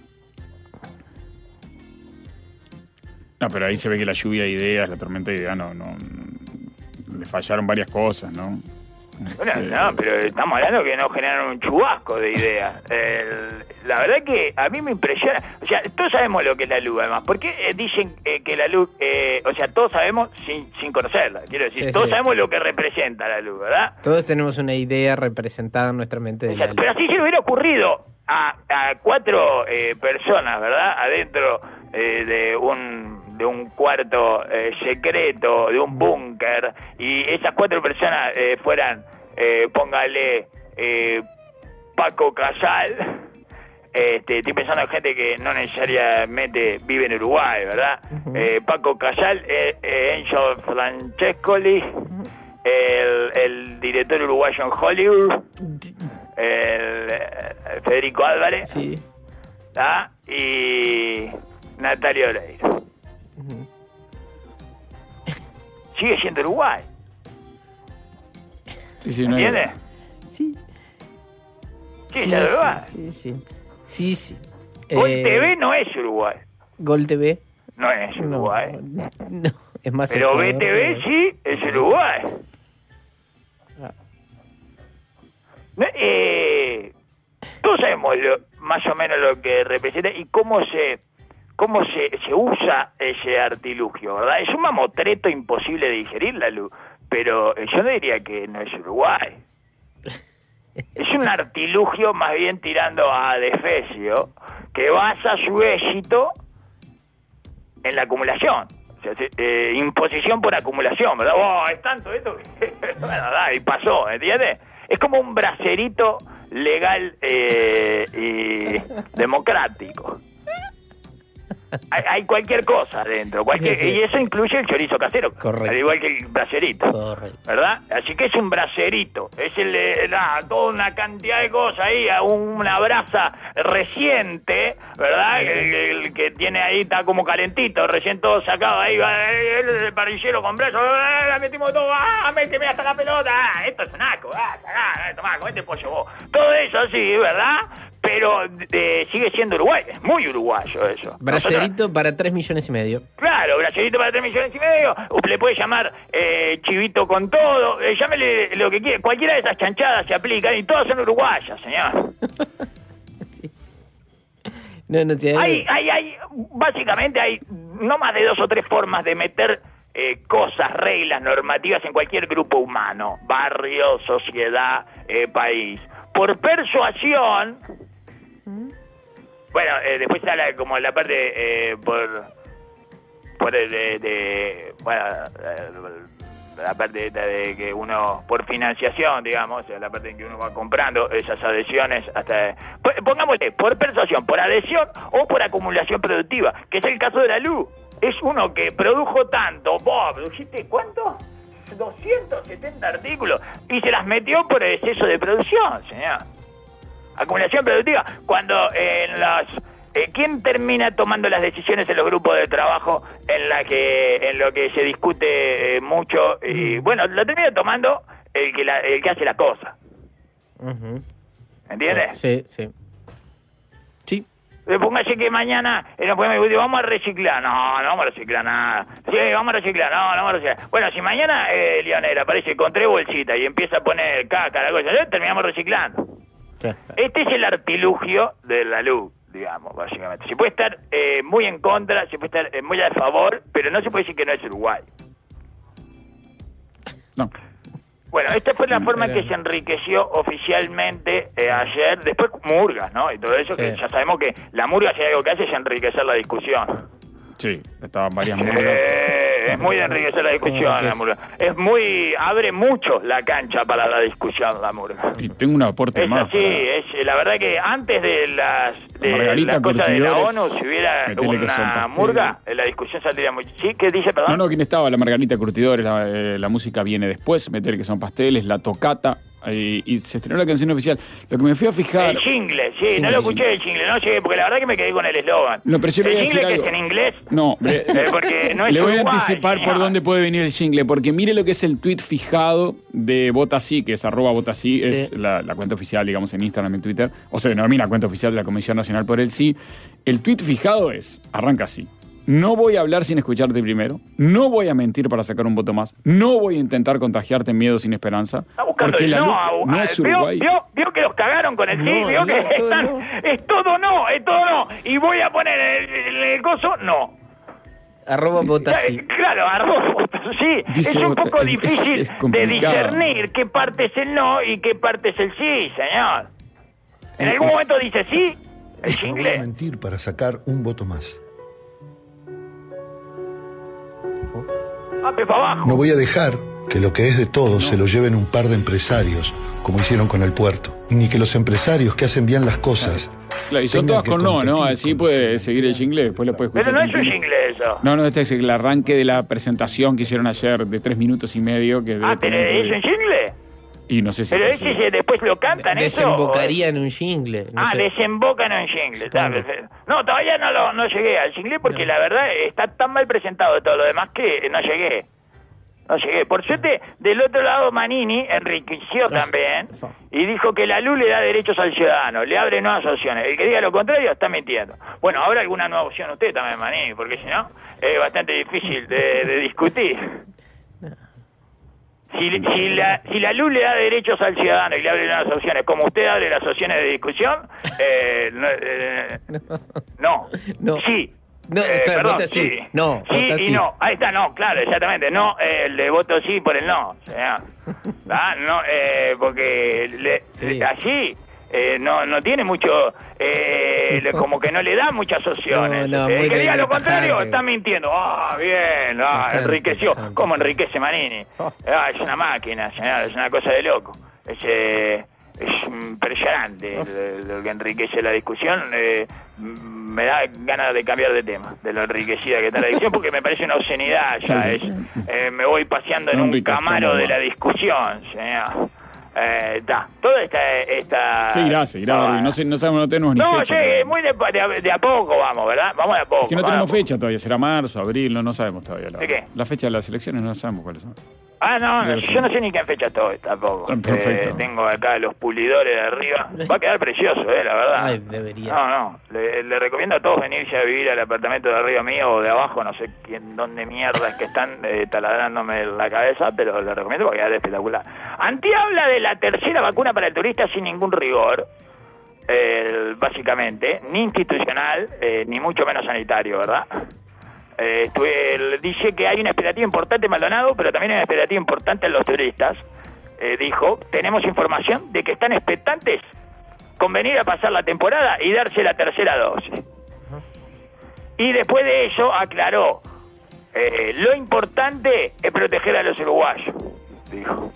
No, pero ahí se ve que la lluvia de ideas, la tormenta de ideas, no, no, le fallaron varias cosas, ¿no? Bueno, Este, no, pero estamos hablando que no generan un chubasco de ideas. El- la verdad que a mí me impresiona. O sea, todos sabemos lo que es la luz, además. ¿Por qué eh, dicen eh, que la luz... eh, o sea, todos sabemos sin, sin conocerla. Quiero decir, Sí, todos sí. sabemos lo que representa la luz, ¿verdad? Todos tenemos una idea representada en nuestra mente de O sea, la pero luz. así se le hubiera ocurrido a, a cuatro eh, personas, ¿verdad? Adentro eh, de un de un cuarto eh, secreto, de un búnker, y esas cuatro personas eh, fueran, eh, póngale, eh, Paco Casal. Este, estoy pensando en gente que no necesariamente vive en Uruguay, ¿verdad? Ujú. eh, Paco Casal, eh, eh, Enzo Francescoli, el, el director uruguayo en Hollywood, el, eh, Federico Álvarez, Sí. ¿tá? Y Natalia Oreiro. Ujú. Sigue siendo Uruguay, Sí, sí, no hay- ¿entiendes? Sí. Sigue Sí, siendo Uruguay. sí, sí, sí. Sí, sí. Gol Eh, T V no es Uruguay, Gol T V. no es No, Uruguay. no, es más Pero Ecuador, B T V pero- sí es Uruguay. Ah. No, eh, todos sabemos lo- más o menos lo que representa y cómo se cómo se, se usa ese artilugio, ¿verdad? Es un mamotreto imposible de digerir la luz, pero eh, yo no diría que no es Uruguay. Es un artilugio más bien tirando a defecio que basa su éxito en la acumulación. O sea, se- eh, imposición por acumulación, ¿verdad? Oh, es tanto esto que... bueno, da, y pasó, ¿entiendes? Es como un bracerito legal eh, y democrático. Hay, hay cualquier cosa adentro, cualquier, Sí, sí. y eso incluye el chorizo casero, Correcto. al igual que el bracerito. Correcto. ¿Verdad? Así que es un bracerito, es el, eh, la, toda una cantidad de cosas ahí, a un- una brasa reciente, ¿verdad? El, el que tiene ahí está como calentito, recién todo sacado ahí, va el, el parrillero con brazo, ah, la metimos todo, ah, méteme hasta la pelota, ah, esto es un asco, ah, sacá, ah, tomá, comete pollo vos. Todo eso sí, ¿verdad? Pero pero de, sigue siendo Uruguay, es muy uruguayo eso. Bracerito Nosotros, para tres millones y medio. Claro, bracerito para tres millones y medio, le puede llamar eh, chivito con todo, eh, llámele lo que quiera, cualquiera de esas chanchadas se aplican y todas son uruguayas, señor. Sí. No, no sé. Hay, hay, hay, básicamente hay no más de dos o tres formas de meter eh, cosas, reglas, normativas en cualquier grupo humano, barrio, sociedad, eh, país. Por persuasión, ¿Mm? bueno, eh, después está la, como la parte eh, por, por de, de, de bueno, la parte de, de que uno, por financiación, digamos, la parte en que uno va comprando esas adhesiones, hasta, pongámosle, por persuasión, por adhesión o por acumulación productiva, que es el caso de la luz. Es uno que produjo tanto, vos, ¿produjiste cuánto? doscientos setenta artículos y se las metió por exceso de producción, señor. Acumulación productiva. Cuando en las... Eh, ¿Quién termina tomando las decisiones en los grupos de trabajo en la que en lo que se discute eh, mucho? Y bueno, lo termina tomando el que, la, el que hace la cosa. Uh-huh. ¿Entiendes? Sí, sí. Sí. Póngase que mañana eh, nos podemos discutir, vamos a reciclar. No, no vamos a reciclar nada. Sí, vamos a reciclar. No, no vamos a reciclar. Bueno, si mañana eh, Leonel aparece con tres bolsitas y empieza a poner caca, la cosa, ¿eh? Terminamos reciclando. Sí. Este es el artilugio de la luz, digamos, básicamente. Se puede estar eh, muy en contra, se puede estar eh, muy a favor, pero no se puede decir que no es Uruguay. No. Bueno, esta fue la forma en que se enriqueció oficialmente eh, ayer, después murgas, ¿no? Y todo eso, sí. Que ya sabemos que la murga, si hay algo que hace, es enriquecer la discusión. Sí, estaban varias murgas. Eh, es muy de enriquecer la discusión, la murga. Es muy, abre mucho la cancha para la discusión, la murga. Y tengo un aporte es más. Así, para... es la verdad que antes de las, de las cosas de la ONU, si hubiera una murga, la discusión saldría muy... ¿Sí? ¿Qué dice, perdón? No, no, ¿quién estaba? La Margarita Curtidores, la, eh, la música viene después, meter que son pasteles, la tocata. Y, y se estrenó la canción oficial. Lo que me fui a fijar... El jingle, sí, sí no lo escuché el jingle, no llegué, porque la verdad que me quedé con el eslogan. No, pero yo le voy a decir jingle algo. Que es en inglés. No, eh, porque no es le voy Uruguay, a anticipar señor. Por dónde puede venir el jingle, porque mire lo que es el tweet fijado de Votasí, que es arroba Votasí, sí. Es la, la cuenta oficial, digamos, en Instagram y en Twitter, o se denomina cuenta oficial de la Comisión Nacional por el Sí. El tweet fijado es, arranca así: no voy a hablar sin escucharte primero, no voy a mentir para sacar un voto más, no voy a intentar contagiarte en miedo sin esperanza, porque la no, luz a, no a, es Uruguay. Vio, vio, vio que los cagaron con el sí, no, vio no, que todo están, no. Es todo no, es todo no, y voy a poner el, el, el coso, no. Arroba Votasí. Claro, arroba Votasí. Es un poco difícil es, es de discernir qué parte es el no y qué parte es el sí, señor. En es, algún momento dice sí, el jingle. No voy a mentir para sacar un voto más. No voy a dejar que lo que es de todos no. se lo lleven un par de empresarios, como hicieron con el puerto. Ni que los empresarios que hacen bien las cosas... Claro, y son todas con no, ¿no? Así puede seguir el jingle, después lo puede escuchar. Pero no es un jingle eso. No, no, este es el arranque de la presentación que hicieron ayer de tres minutos y medio. Que ah, ¿pero es un jingle? Y no sé si... Pero es que si después lo cantan de eso... Desembocaría en un jingle. No ah, sé. Desemboca en un jingle. Está perfecto. No, todavía no, lo, no llegué al jingle porque no. La verdad está tan mal presentado de todo lo demás que no llegué. No llegué. Por suerte, del otro lado Manini enriqueció también y dijo que la luz le da derechos al ciudadano, le abre nuevas opciones. El que diga lo contrario está mintiendo. Bueno, habrá alguna nueva opción usted también, Manini, porque si no, es bastante difícil de, de discutir. Si, si, la, si la luz le da derechos al ciudadano y le abre nuevas opciones, como usted abre las opciones de discusión, eh, no, eh, no. no. Sí. No, eh, claro, perdón, vota sí. sí. No, sí vota y sí. no. Ahí está, no, claro, exactamente. No, eh, el de voto sí por el no. O sea, ah, no, eh, porque le, sí. así eh, no, no tiene mucho, eh, le, como que no le da muchas opciones. No, no, eh, muy que diga lo contrario, tajante. Está mintiendo. Ah, bien, ah, tajante, enriqueció. tajante. ¿Cómo enriquece Manini? Ah, es una máquina, señor, es una cosa de loco. Es... Eh, Es impresionante lo, lo que enriquece la discusión. Eh, me da ganas de cambiar de tema, de lo enriquecida que está la discusión, porque me parece una obscenidad ya. Es, eh, me voy paseando en un camaro de la discusión, señor. Eh, da, toda esta... esta seguirá, seguirá, Darwin. No, sé, no sabemos, no tenemos ni no, fecha. No, sí, muy de, de, de a poco vamos, ¿verdad? Vamos de a poco. Es que no tenemos fecha todavía, será marzo, abril, no, no sabemos todavía. La, ¿De qué? La fecha de las elecciones no sabemos cuáles son. Ah, no, no, yo no sé ni qué fecha estoy tampoco. Eh, tengo acá los pulidores de arriba. Va a quedar precioso, eh, la verdad. Ay, debería. No, no, le, le recomiendo a todos venirse a vivir al apartamento de arriba mío o de abajo, no sé quién, dónde mierda es que están eh, taladrándome la cabeza, pero le recomiendo porque queda espectacular. Anti habla de la tercera vacuna para el turista sin ningún rigor, eh, básicamente, ni institucional, eh, ni mucho menos sanitario, ¿verdad? Eh, estuve, dice que hay una expectativa importante en Maldonado, pero también hay una expectativa importante en los turistas. Eh, dijo, tenemos información de que están expectantes con venir a pasar la temporada y darse la tercera dosis. Uh-huh. Y después de eso aclaró, eh, lo importante es proteger a los uruguayos, dijo.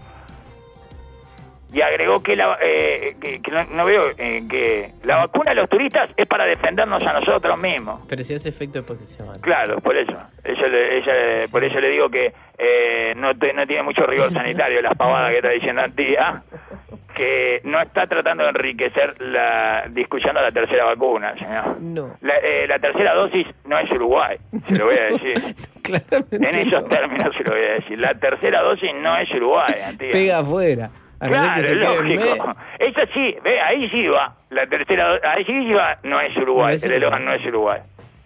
Y agregó que, la, eh, que, que no, no veo eh, que la vacuna a los turistas es para defendernos a nosotros mismos. Pero si hace efecto es porque se van. Claro, por eso. Ella, ella, sí. Por eso le digo que eh, no, te, no tiene mucho rigor sanitario las pavadas que está diciendo Antía, que no está tratando de enriquecer la discusión de la tercera vacuna, señor. No. La, eh, la tercera dosis no es Uruguay, se lo voy a decir. Claramente en esos no. términos se lo voy a decir. La tercera dosis no es Uruguay, Antía. Pega afuera. A claro, que se lógico. Eso sí, ve, ahí sí va. La tercera, ahí sí va, no es Uruguay. No es el eslogan no es Uruguay.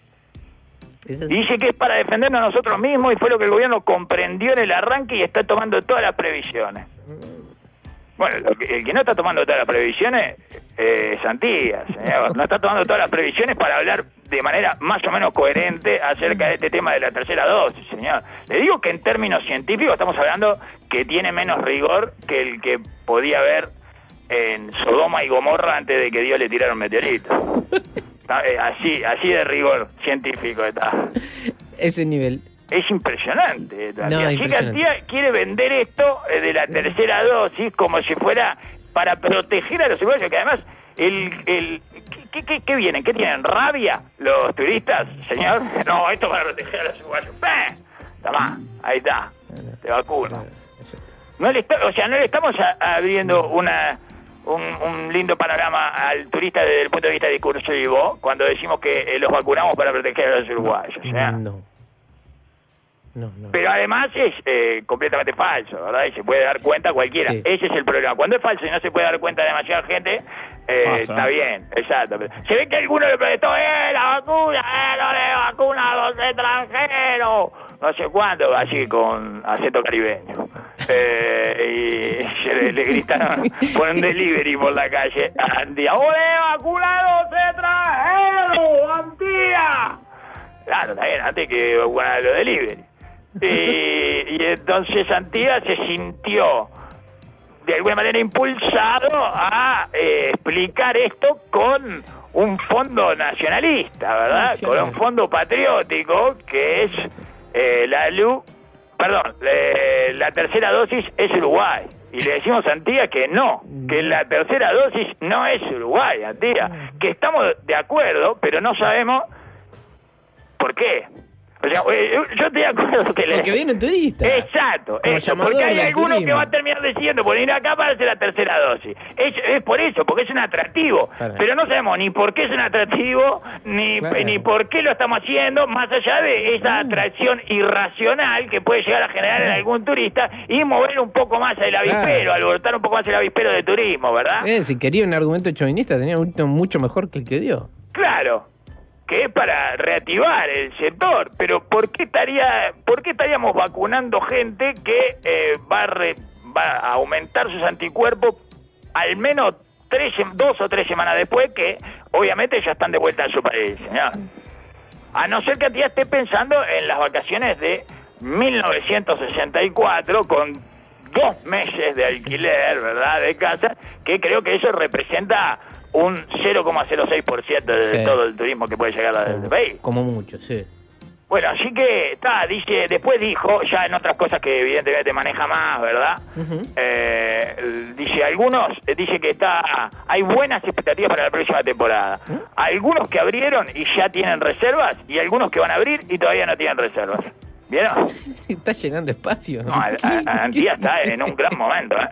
Sí. Dice que es para defendernos a nosotros mismos y fue lo que el gobierno comprendió en el arranque y está tomando todas las previsiones. Bueno, lo que, el que no está tomando todas las previsiones eh, es Santías, señor. No está tomando todas las previsiones para hablar de manera más o menos coherente acerca de este tema de la tercera dosis, señor. Le digo que en términos científicos estamos hablando que tiene menos rigor que el que podía haber en Sodoma y Gomorra antes de que Dios le tirara un meteorito. Así, así de rigor científico está. Ese nivel. Es impresionante. No, así impresionante. que Antía quiere vender esto eh, de la tercera dosis como si fuera para proteger a los uruguayos, que además, el, el ¿qué, qué, qué vienen? ¿Qué tienen? ¿Rabia los turistas, señor? No, esto para proteger a los uruguayos. ¡Pah! Toma, ahí está, te vacuno. No le está, o sea, no le estamos a, abriendo una un, un lindo panorama al turista desde el punto de vista discursivo cuando decimos que eh, los vacunamos para proteger a los uruguayos. ¿eh? No. No, no. Pero además es eh, completamente falso, ¿verdad? Y se puede dar cuenta cualquiera. Sí. Ese es el problema. Cuando es falso y no se puede dar cuenta de demasiada gente, eh, está bien, exacto. Se ve que alguno le protestó, ¡eh, la vacuna! ¡eh, no le vacuna a los extranjeros! No sé cuánto, así con acento caribeño. Eh, y se le, le gritaron por un delivery por la calle. ¡Antía! ¡Ole, vacuna a los extranjeros! ¡Antía! Claro, está bien, antes que vacunar a los delivery. Y, y entonces Antía se sintió de alguna manera impulsado a eh, explicar esto con un fondo nacionalista, ¿verdad? Sí, con un fondo patriótico que es eh, la luz, perdón, eh, la tercera dosis es Uruguay. Y le decimos a Antía que no, que la tercera dosis no es Uruguay, Antía, que estamos de acuerdo, pero no sabemos por qué. O sea, yo estoy de acuerdo que le... Porque vienen turistas. Exacto, eso, porque hay alguno turismo. que va a terminar decidiendo por ir acá para hacer la tercera dosis. Es, es por eso, porque es un atractivo. Claro. Pero no sabemos ni por qué es un atractivo, ni, claro. ni por qué lo estamos haciendo, más allá de esa atracción irracional que puede llegar a generar en algún turista y mover un poco más el avispero, claro. alborotar un poco más el avispero de turismo, ¿verdad? Eh, si quería un argumento chauvinista, tenía uno mucho mejor que el que dio. Claro. Que es para reactivar el sector, pero ¿por qué estaría, por qué estaríamos vacunando gente que eh, va, a re, va a aumentar sus anticuerpos al menos tres, dos o tres semanas después que obviamente ya están de vuelta a su país, señor? A no ser que a ti esté pensando en las vacaciones de mil novecientos sesenta y cuatro con dos meses de alquiler, ¿verdad?, de casa, que creo que eso representa un cero coma cero seis por ciento de sí. todo el turismo que puede llegar al país. Como mucho, sí. Bueno, así que, está, dice, después dijo, ya en otras cosas que evidentemente maneja más, ¿verdad? Uh-huh. Eh, dice, algunos, dice que está, hay buenas expectativas para la próxima temporada. ¿Uh? Algunos que abrieron y ya tienen reservas, y algunos que van a abrir y todavía no tienen reservas. ¿Vieron? Está llenando espacio. No, Antía está en un gran momento, ¿eh?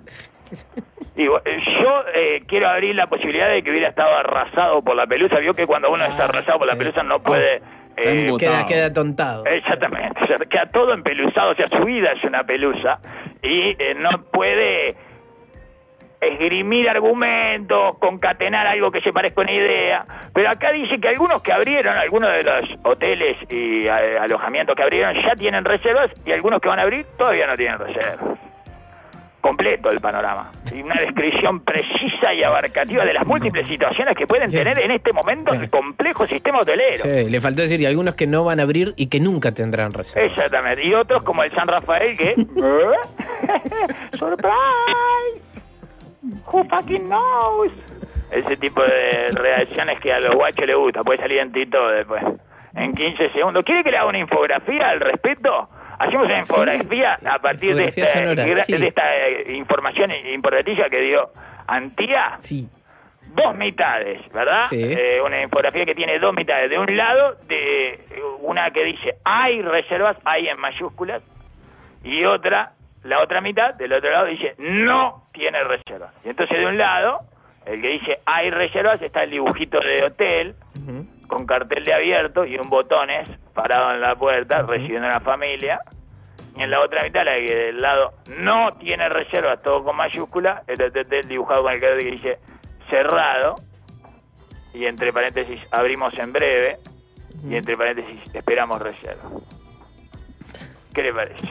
Digo, yo eh, quiero abrir la posibilidad de que hubiera estado arrasado por la pelusa. Vio que cuando uno ah, está arrasado por sí. la pelusa no puede Eh, queda, queda tontado. Exactamente, o sea, queda todo empeluzado, o sea, su vida es una pelusa y eh, no puede esgrimir argumentos, concatenar algo que se parezca a una idea. Pero acá dice que algunos que abrieron, algunos de los hoteles y eh, alojamientos que abrieron ya tienen reservas y algunos que van a abrir todavía no tienen reservas. Completo el panorama. Y una descripción precisa y abarcativa de las múltiples situaciones que pueden sí. tener en este momento sí. el complejo sistema hotelero. Sí, le faltó decir, y algunos que no van a abrir y que nunca tendrán reservas. Exactamente. Y otros como el San Rafael que... ¡Surprise! Who fucking knows? Ese tipo de reacciones que a los guachos les gusta. Puede salir en Tito después. En quince segundos. ¿Quiere que le haga una infografía al respecto? Hacemos una infografía sí, a partir de esta, sonora, sí. de esta información importantísima que dio Antía. Sí. Dos mitades, ¿verdad? Sí. Eh, una infografía que tiene dos mitades. De un lado, de una que dice hay reservas, hay en mayúsculas, y otra, la otra mitad, del otro lado dice no tiene reservas. Y entonces de un lado, el que dice hay reservas, está el dibujito de hotel, uh-huh. con cartel de abierto y un botones parado en la puerta, uh-huh. recibiendo a la familia. Y en la otra mitad, la que del lado no tiene reservas, todo con mayúscula, el hotel dibujado con el cartel que dice cerrado, y entre paréntesis abrimos en breve, uh-huh. y entre paréntesis esperamos reserva. ¿Qué le parece?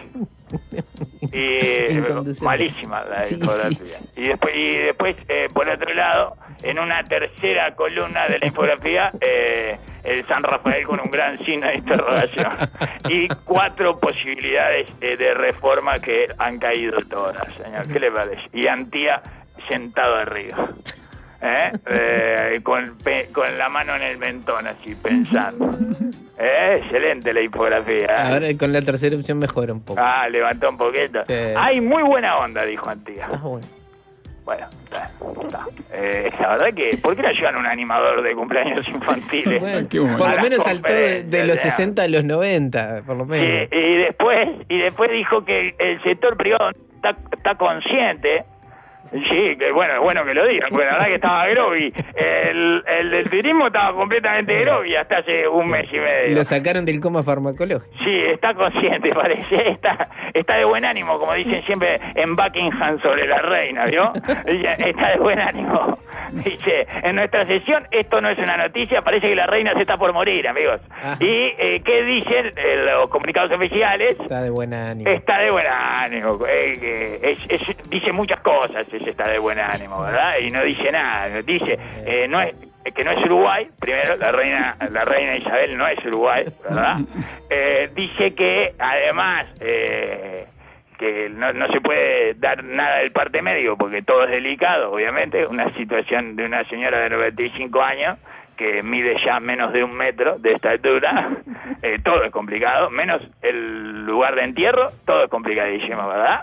Y malísima la sí, infografía. Sí, sí. Y después, y después eh, por otro lado, en una tercera columna de la infografía, eh, el San Rafael con un gran signo de interrogación. Y cuatro posibilidades eh, de reforma que han caído todas, señor. ¿Qué le parece? Y Antía sentado arriba. ¿Eh? Eh, con, pe, con la mano en el mentón, así, pensando. Eh, excelente la infografía. Ahora con la tercera opción mejora un poco. Ah, levantó un poquito. Sí. Hay muy buena onda, dijo Antía. Ah, bueno. Bueno, está, está. Eh, la verdad que, ¿por qué no llevan un animador de cumpleaños infantiles? Bueno, por lo menos saltó de, de los sesenta a los noventa, por lo menos. Sí, y después, y después dijo que el sector privado está, está consciente. Sí, que bueno, bueno que lo digan, porque la verdad que estaba groggy. El, el del turismo estaba completamente groggy hasta hace un mes y medio. Lo sacaron del coma farmacológico. Sí, está consciente, parece. Está, está de buen ánimo, como dicen siempre en Buckingham sobre la reina, ¿vio? Está de buen ánimo. Dice, en nuestra sesión esto no es una noticia, parece que la reina se está por morir, amigos. Ajá. Y, eh, ¿qué dicen eh, los comunicados oficiales? Está de buen ánimo. Está de buen ánimo. Eh, es, es, dice muchas cosas. Está de buen ánimo, ¿verdad? Y no dice nada, dice eh, no es que no es Uruguay, primero la reina la reina Isabel no es Uruguay, ¿verdad? Eh, dice que además eh, que no, no se puede dar nada del parte médico porque todo es delicado, obviamente, una situación de una señora de noventa y cinco años que mide ya menos de un metro de estatura, eh, todo es complicado, menos el lugar de entierro, todo es complicadísimo, ¿verdad?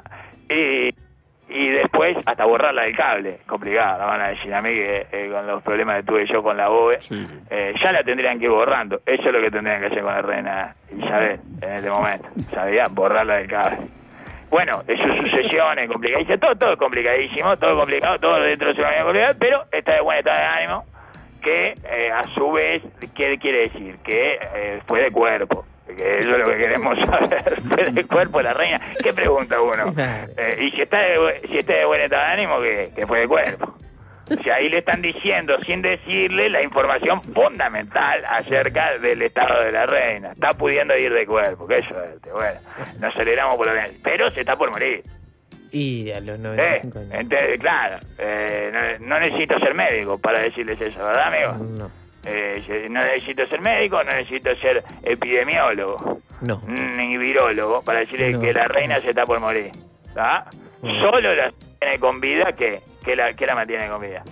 Y Y después hasta borrarla del cable, complicado, no van a decir a mí que eh, con los problemas que tuve yo con la B O E, sí. eh, ya la tendrían que ir borrando. Eso es lo que tendrían que hacer con la reina Isabel en este momento, ¿sabía? Borrarla del cable. Bueno, de sus sucesiones complicadísimas, todo, todo complicadísimo, todo complicado, todo dentro de su vida complicado, pero está de buen estado de ánimo, que eh, a su vez, ¿qué quiere decir? Que eh, fue de cuerpo. Que eso es lo que queremos saber. ¿Fue de cuerpo la reina? ¿Qué pregunta uno? Eh, y si está de, si está de buen estado de ánimo, que, que fue de cuerpo. O sea, ahí le están diciendo, sin decirle, la información fundamental acerca del estado de la reina. Está pudiendo ir de cuerpo, qué suerte. Bueno, nos aceleramos por lo menos. Pero se está por morir. Y a los noventa y cinco eh, años. Entonces, claro, eh, no, no necesito ser médico para decirles eso, ¿verdad, amigo? No. Eh, no necesito ser médico, no necesito ser epidemiólogo, no, ni virólogo para decirle no. que la reina se está por morir, ¿ah? No. Solo la tiene con vida, que, que, la, que la mantiene con vida.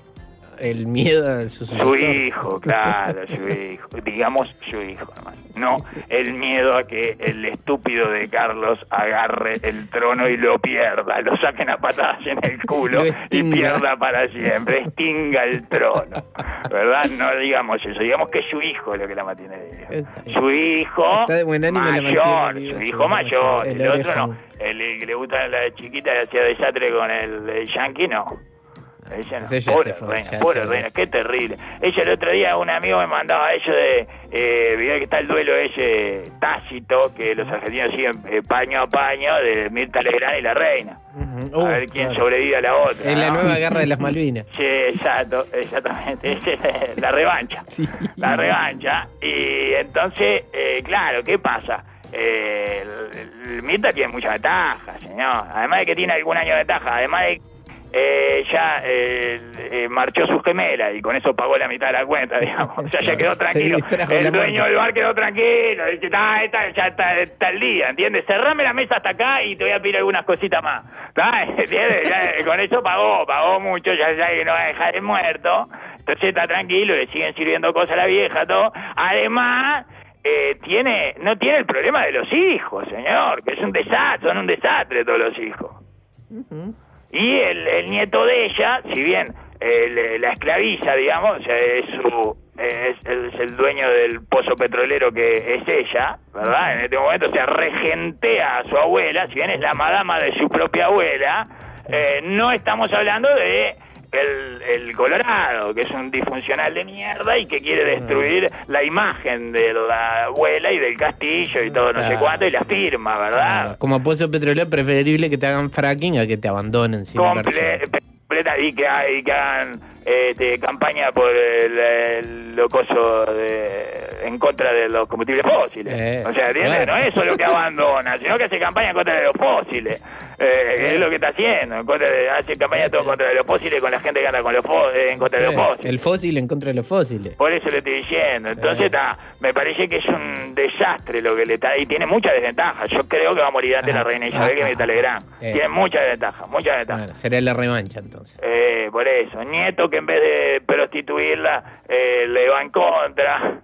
El miedo a su sucesor. Su hijo, claro, su hijo. Digamos su hijo, nomás. No, sí, sí. El miedo a que el estúpido de Carlos agarre el trono y lo pierda, lo saquen a patadas en el culo y pierda para siempre, extinga el trono, ¿verdad? No digamos eso, digamos que su hijo es lo que la mantiene viva. Su hijo Está de buen ánimo, mayor, viva, su hijo mayor, el, el otro orejón. no. El que le gusta a la chiquita y hacía desastre con el, el yankee, no. Ella no, ella pobre fue, reina, pobre reina, qué terrible. Ella el otro día, un amigo me mandaba eso de, eh, vio que está el duelo ese tácito, que los argentinos siguen eh, paño a paño, de Mirta Legrand y la reina. Uh-huh. Uh, a ver quién claro. sobrevive a la otra. Es ¿no? la nueva guerra de las Malvinas. Sí, exacto, exactamente. Es la revancha. Sí. La revancha. Y entonces, eh, claro, ¿qué pasa? Eh, el, el Mirta tiene mucha ventaja, señor. Además de que tiene algún año de ventaja, además de eh, ya eh, eh, marchó su gemela y con eso pagó la mitad de la cuenta, digamos. O sea, ya quedó tranquilo. El dueño del bar quedó tranquilo. Dice, está, está, ya está, está el día, ¿entiendes? Cerrame la mesa hasta acá y te voy a pedir algunas cositas más. ¿Entiendes? Ya, con eso pagó, pagó mucho, ya sabe que no va a dejar el muerto. Entonces está tranquilo, le siguen sirviendo cosas a la vieja, todo. Además... Eh, tiene no tiene el problema de los hijos, señor, que es un desastre, son un desastre todos los hijos. Uh-huh. Y el, el nieto de ella, si bien eh, la esclaviza, digamos, o sea, es, su, es, es el dueño del pozo petrolero que es ella, ¿verdad? En este momento, o sea, regentea a su abuela, si bien es la madama de su propia abuela, eh, no estamos hablando de... El, el Colorado, que es un disfuncional de mierda y que quiere destruir la imagen de la abuela y del castillo y todo, no claro. sé cuánto, y la firma, ¿verdad? Claro. Como pozo petrolero, preferible que te hagan fracking a que te abandonen sin Comple- completa y que, y que hagan este, campaña por el, el locoso de, en contra de los combustibles fósiles. Eh, o sea, ¿entiendes? Bueno. No es solo que abandona, sino que hace campaña en contra de los fósiles. Eh, es lo que está haciendo, en contra de, hace campaña todo en contra de los fósiles con la gente que anda con los fó- eh, en contra sí, de los fósiles. El fósil en contra de los fósiles. Por eso le estoy diciendo. Entonces está, me parece que es un desastre lo que le está, y tiene muchas desventajas. Yo creo que va a morir antes ah, la reina Isabel ah, que Mirta Legrand. Eh. Tiene muchas desventajas, muchas ventajas. Bueno, será la revancha entonces. Eh, por eso, nieto que en vez de prostituirla eh, le va en contra.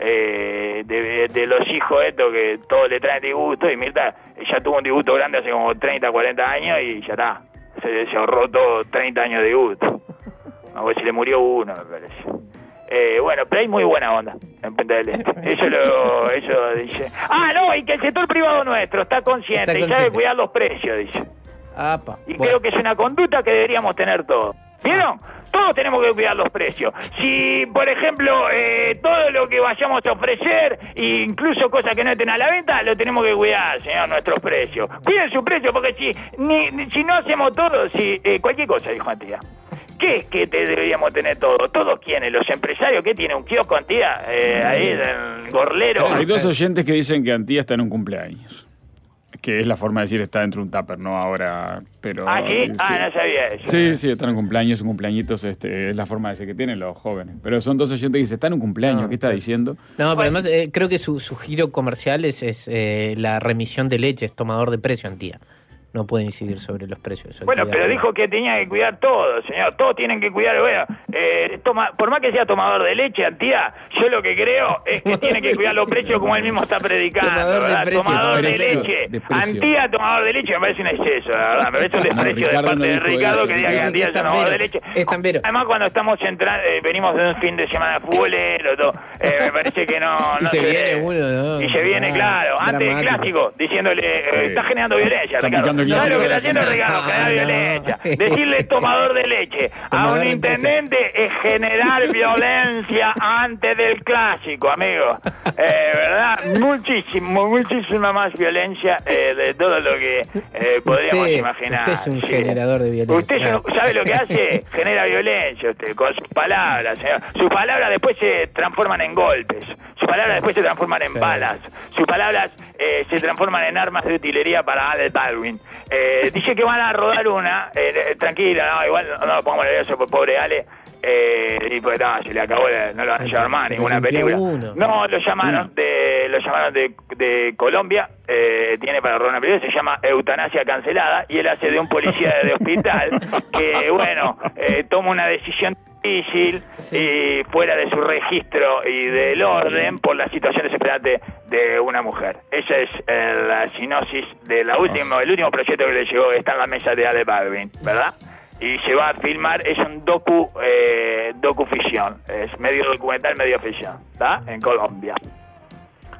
Eh, de, de los hijos estos que todos le traen disgusto, y Mirta ya tuvo un disgusto grande hace como treinta, cuarenta años y ya está, se, se ahorró todo treinta años de disgusto. A ver si le murió uno, me parece. Eh, bueno, pero hay muy buena onda en Punta del Este. Eso lo eso dice. Ah, no, y que el sector privado nuestro está consciente, está consciente. Y sabe cuidar los precios, dice. Apa, y bueno. Creo que es una conducta que deberíamos tener todos. ¿Vieron? Todos tenemos que cuidar los precios. Si, por ejemplo, eh, todo lo que vayamos a ofrecer, incluso cosas que no estén a la venta, lo tenemos que cuidar, señor, nuestros precios. Cuiden su precio, porque si ni, ni, si no hacemos todo, si eh, cualquier cosa, dijo Antía. ¿Qué es que te deberíamos tener todo? ¿Todos quiénes? ¿Los empresarios? ¿Qué tiene? ¿Un kiosco Antía? Eh, ahí en Gorlero. Hay dos oyentes que dicen que Antía está en un cumpleaños. Que es la forma de decir está dentro de un tupper, no ahora, pero... ¿Ah, sí? sí. Ah, no sabía eso. Sí, sí, están en cumpleaños, un cumpleañitos, este, es la forma de decir que tienen los jóvenes. Pero son dos oyentes que dicen, está en un cumpleaños, no, ¿qué está claro. diciendo? No, pero además eh, creo que su, su giro comercial es, es eh, la remisión de leche, es tomador de precio Antía. No puede incidir sobre los precios. Bueno, pero dijo que tenía que cuidar todo, señor. Todos tienen que cuidar. Bueno, eh, toma, por más que sea tomador de leche, Antía, yo lo que creo es que tiene que cuidar los precios como él mismo está predicando. Tomador ¿verdad? de, precio, tomador de leche. De Antía, tomador de leche, me parece un exceso, la verdad. Me parece un desprecio no, de parte no de Ricardo eso, que diga que Antía es tomador de leche. Es tambero. Además, cuando estamos entrando, eh, venimos de un fin de semana futbolero, todo. Eh, me parece que no. no y se, se viene uno, ¿no? Y se viene, ah, claro. Antes del clásico, diciéndole, eh, sí. está generando violencia, Ricardo. ¿Sabes lo que está haciendo? Ricardo, generar no. violencia. Decirle tomador de leche tomador a un intendente es generar violencia antes del clásico, amigo. Eh, ¿Verdad? Muchísimo, muchísima más violencia eh, de todo lo que eh, podríamos usted, imaginar. Usted es un sí. generador de violencia. Usted no. sabe lo que hace, genera violencia usted, con sus palabras. Señor. Sus palabras después se transforman en golpes. Sus palabras después se transforman en sí. balas. Sus palabras eh, se transforman en armas de utilería para Alec Baldwin. Eh, dice que van a rodar una, eh, tranquila, no, igual no, no lo pongamos nervioso por pobre Ale, eh, y pues no, se le acabó, la, no lo van a llevar más ninguna película. Uno. No, lo llamaron de, lo llamaron de, de Colombia, eh, tiene para rodar una película, se llama Eutanasia Cancelada, y él hace de un policía de hospital que, bueno, eh, toma una decisión difícil sí. y fuera de su registro y del orden por la situación desesperante de una mujer. Esa es eh, la sinopsis de la última, el último proyecto que le llegó, está en la mesa de Alec Baldwin, ¿verdad? Y se va a filmar, es un docu eh, docuficción, es medio documental, medio ficción, ¿está? En Colombia.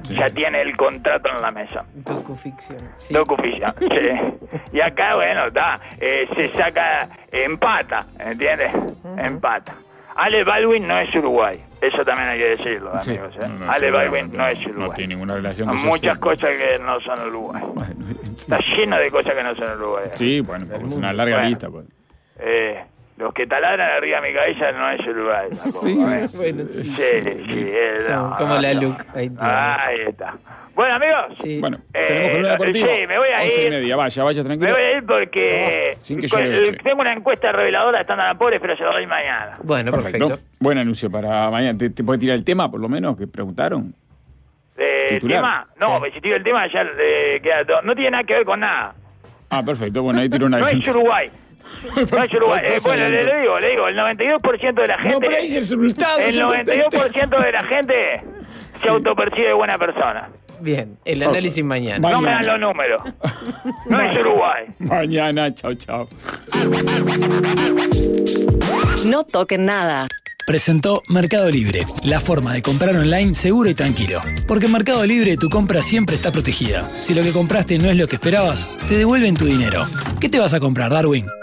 sí. ya tiene el contrato en la mesa. Docuficción. Sí. Docuficción, sí. Y acá, bueno, está, eh, se saca, empata, ¿entiendes? Uh-huh. Empata. Ale Baldwin no es Uruguay. Eso también hay que decirlo, amigos. Sí. ¿eh? No, no, Ale Baldwin no es Uruguay. No tiene ninguna relación con muchas cosas que no son Uruguay. Bueno, sí. Está lleno de cosas que no son Uruguay. Sí, bueno, es una larga bueno, lista. Pues. Eh, los que taladran arriba de mi cabeza no es Uruguay. Tampoco, sí, ¿eh? bueno, sí. Sí, sí. sí es, no, como la look. Ahí, ahí está. Bueno, amigos. Sí. Bueno, tenemos eh, columna deportiva. Sí, me voy a once ir. y media, vaya, vaya, tranquilo. Me voy a ir porque no, que con, tengo una encuesta reveladora de Standard and Poor's, pero se la doy mañana. Bueno, perfecto. perfecto. Buen anuncio para mañana. ¿Te, te puede tirar el tema, por lo menos, que preguntaron? Eh, ¿Tema? No, sí. Si tiro el tema ya eh, queda todo. No tiene nada que ver con nada. Ah, perfecto. Bueno, ahí tiro una... No es Uruguay. No es Uruguay. Eh, bueno, le, le digo, le digo, el noventa y dos por ciento de la gente... No, pero ahí es el resultado. El noventa y dos por ciento de la gente se autopercibe buena persona. Bien, el análisis okay. mañana. mañana. No me dan los números. No es Uruguay. Mañana, chao, chao. No toquen nada. Presentó Mercado Libre, la forma de comprar online seguro y tranquilo. Porque en Mercado Libre tu compra siempre está protegida. Si lo que compraste no es lo que esperabas, te devuelven tu dinero. ¿Qué te vas a comprar, Darwin?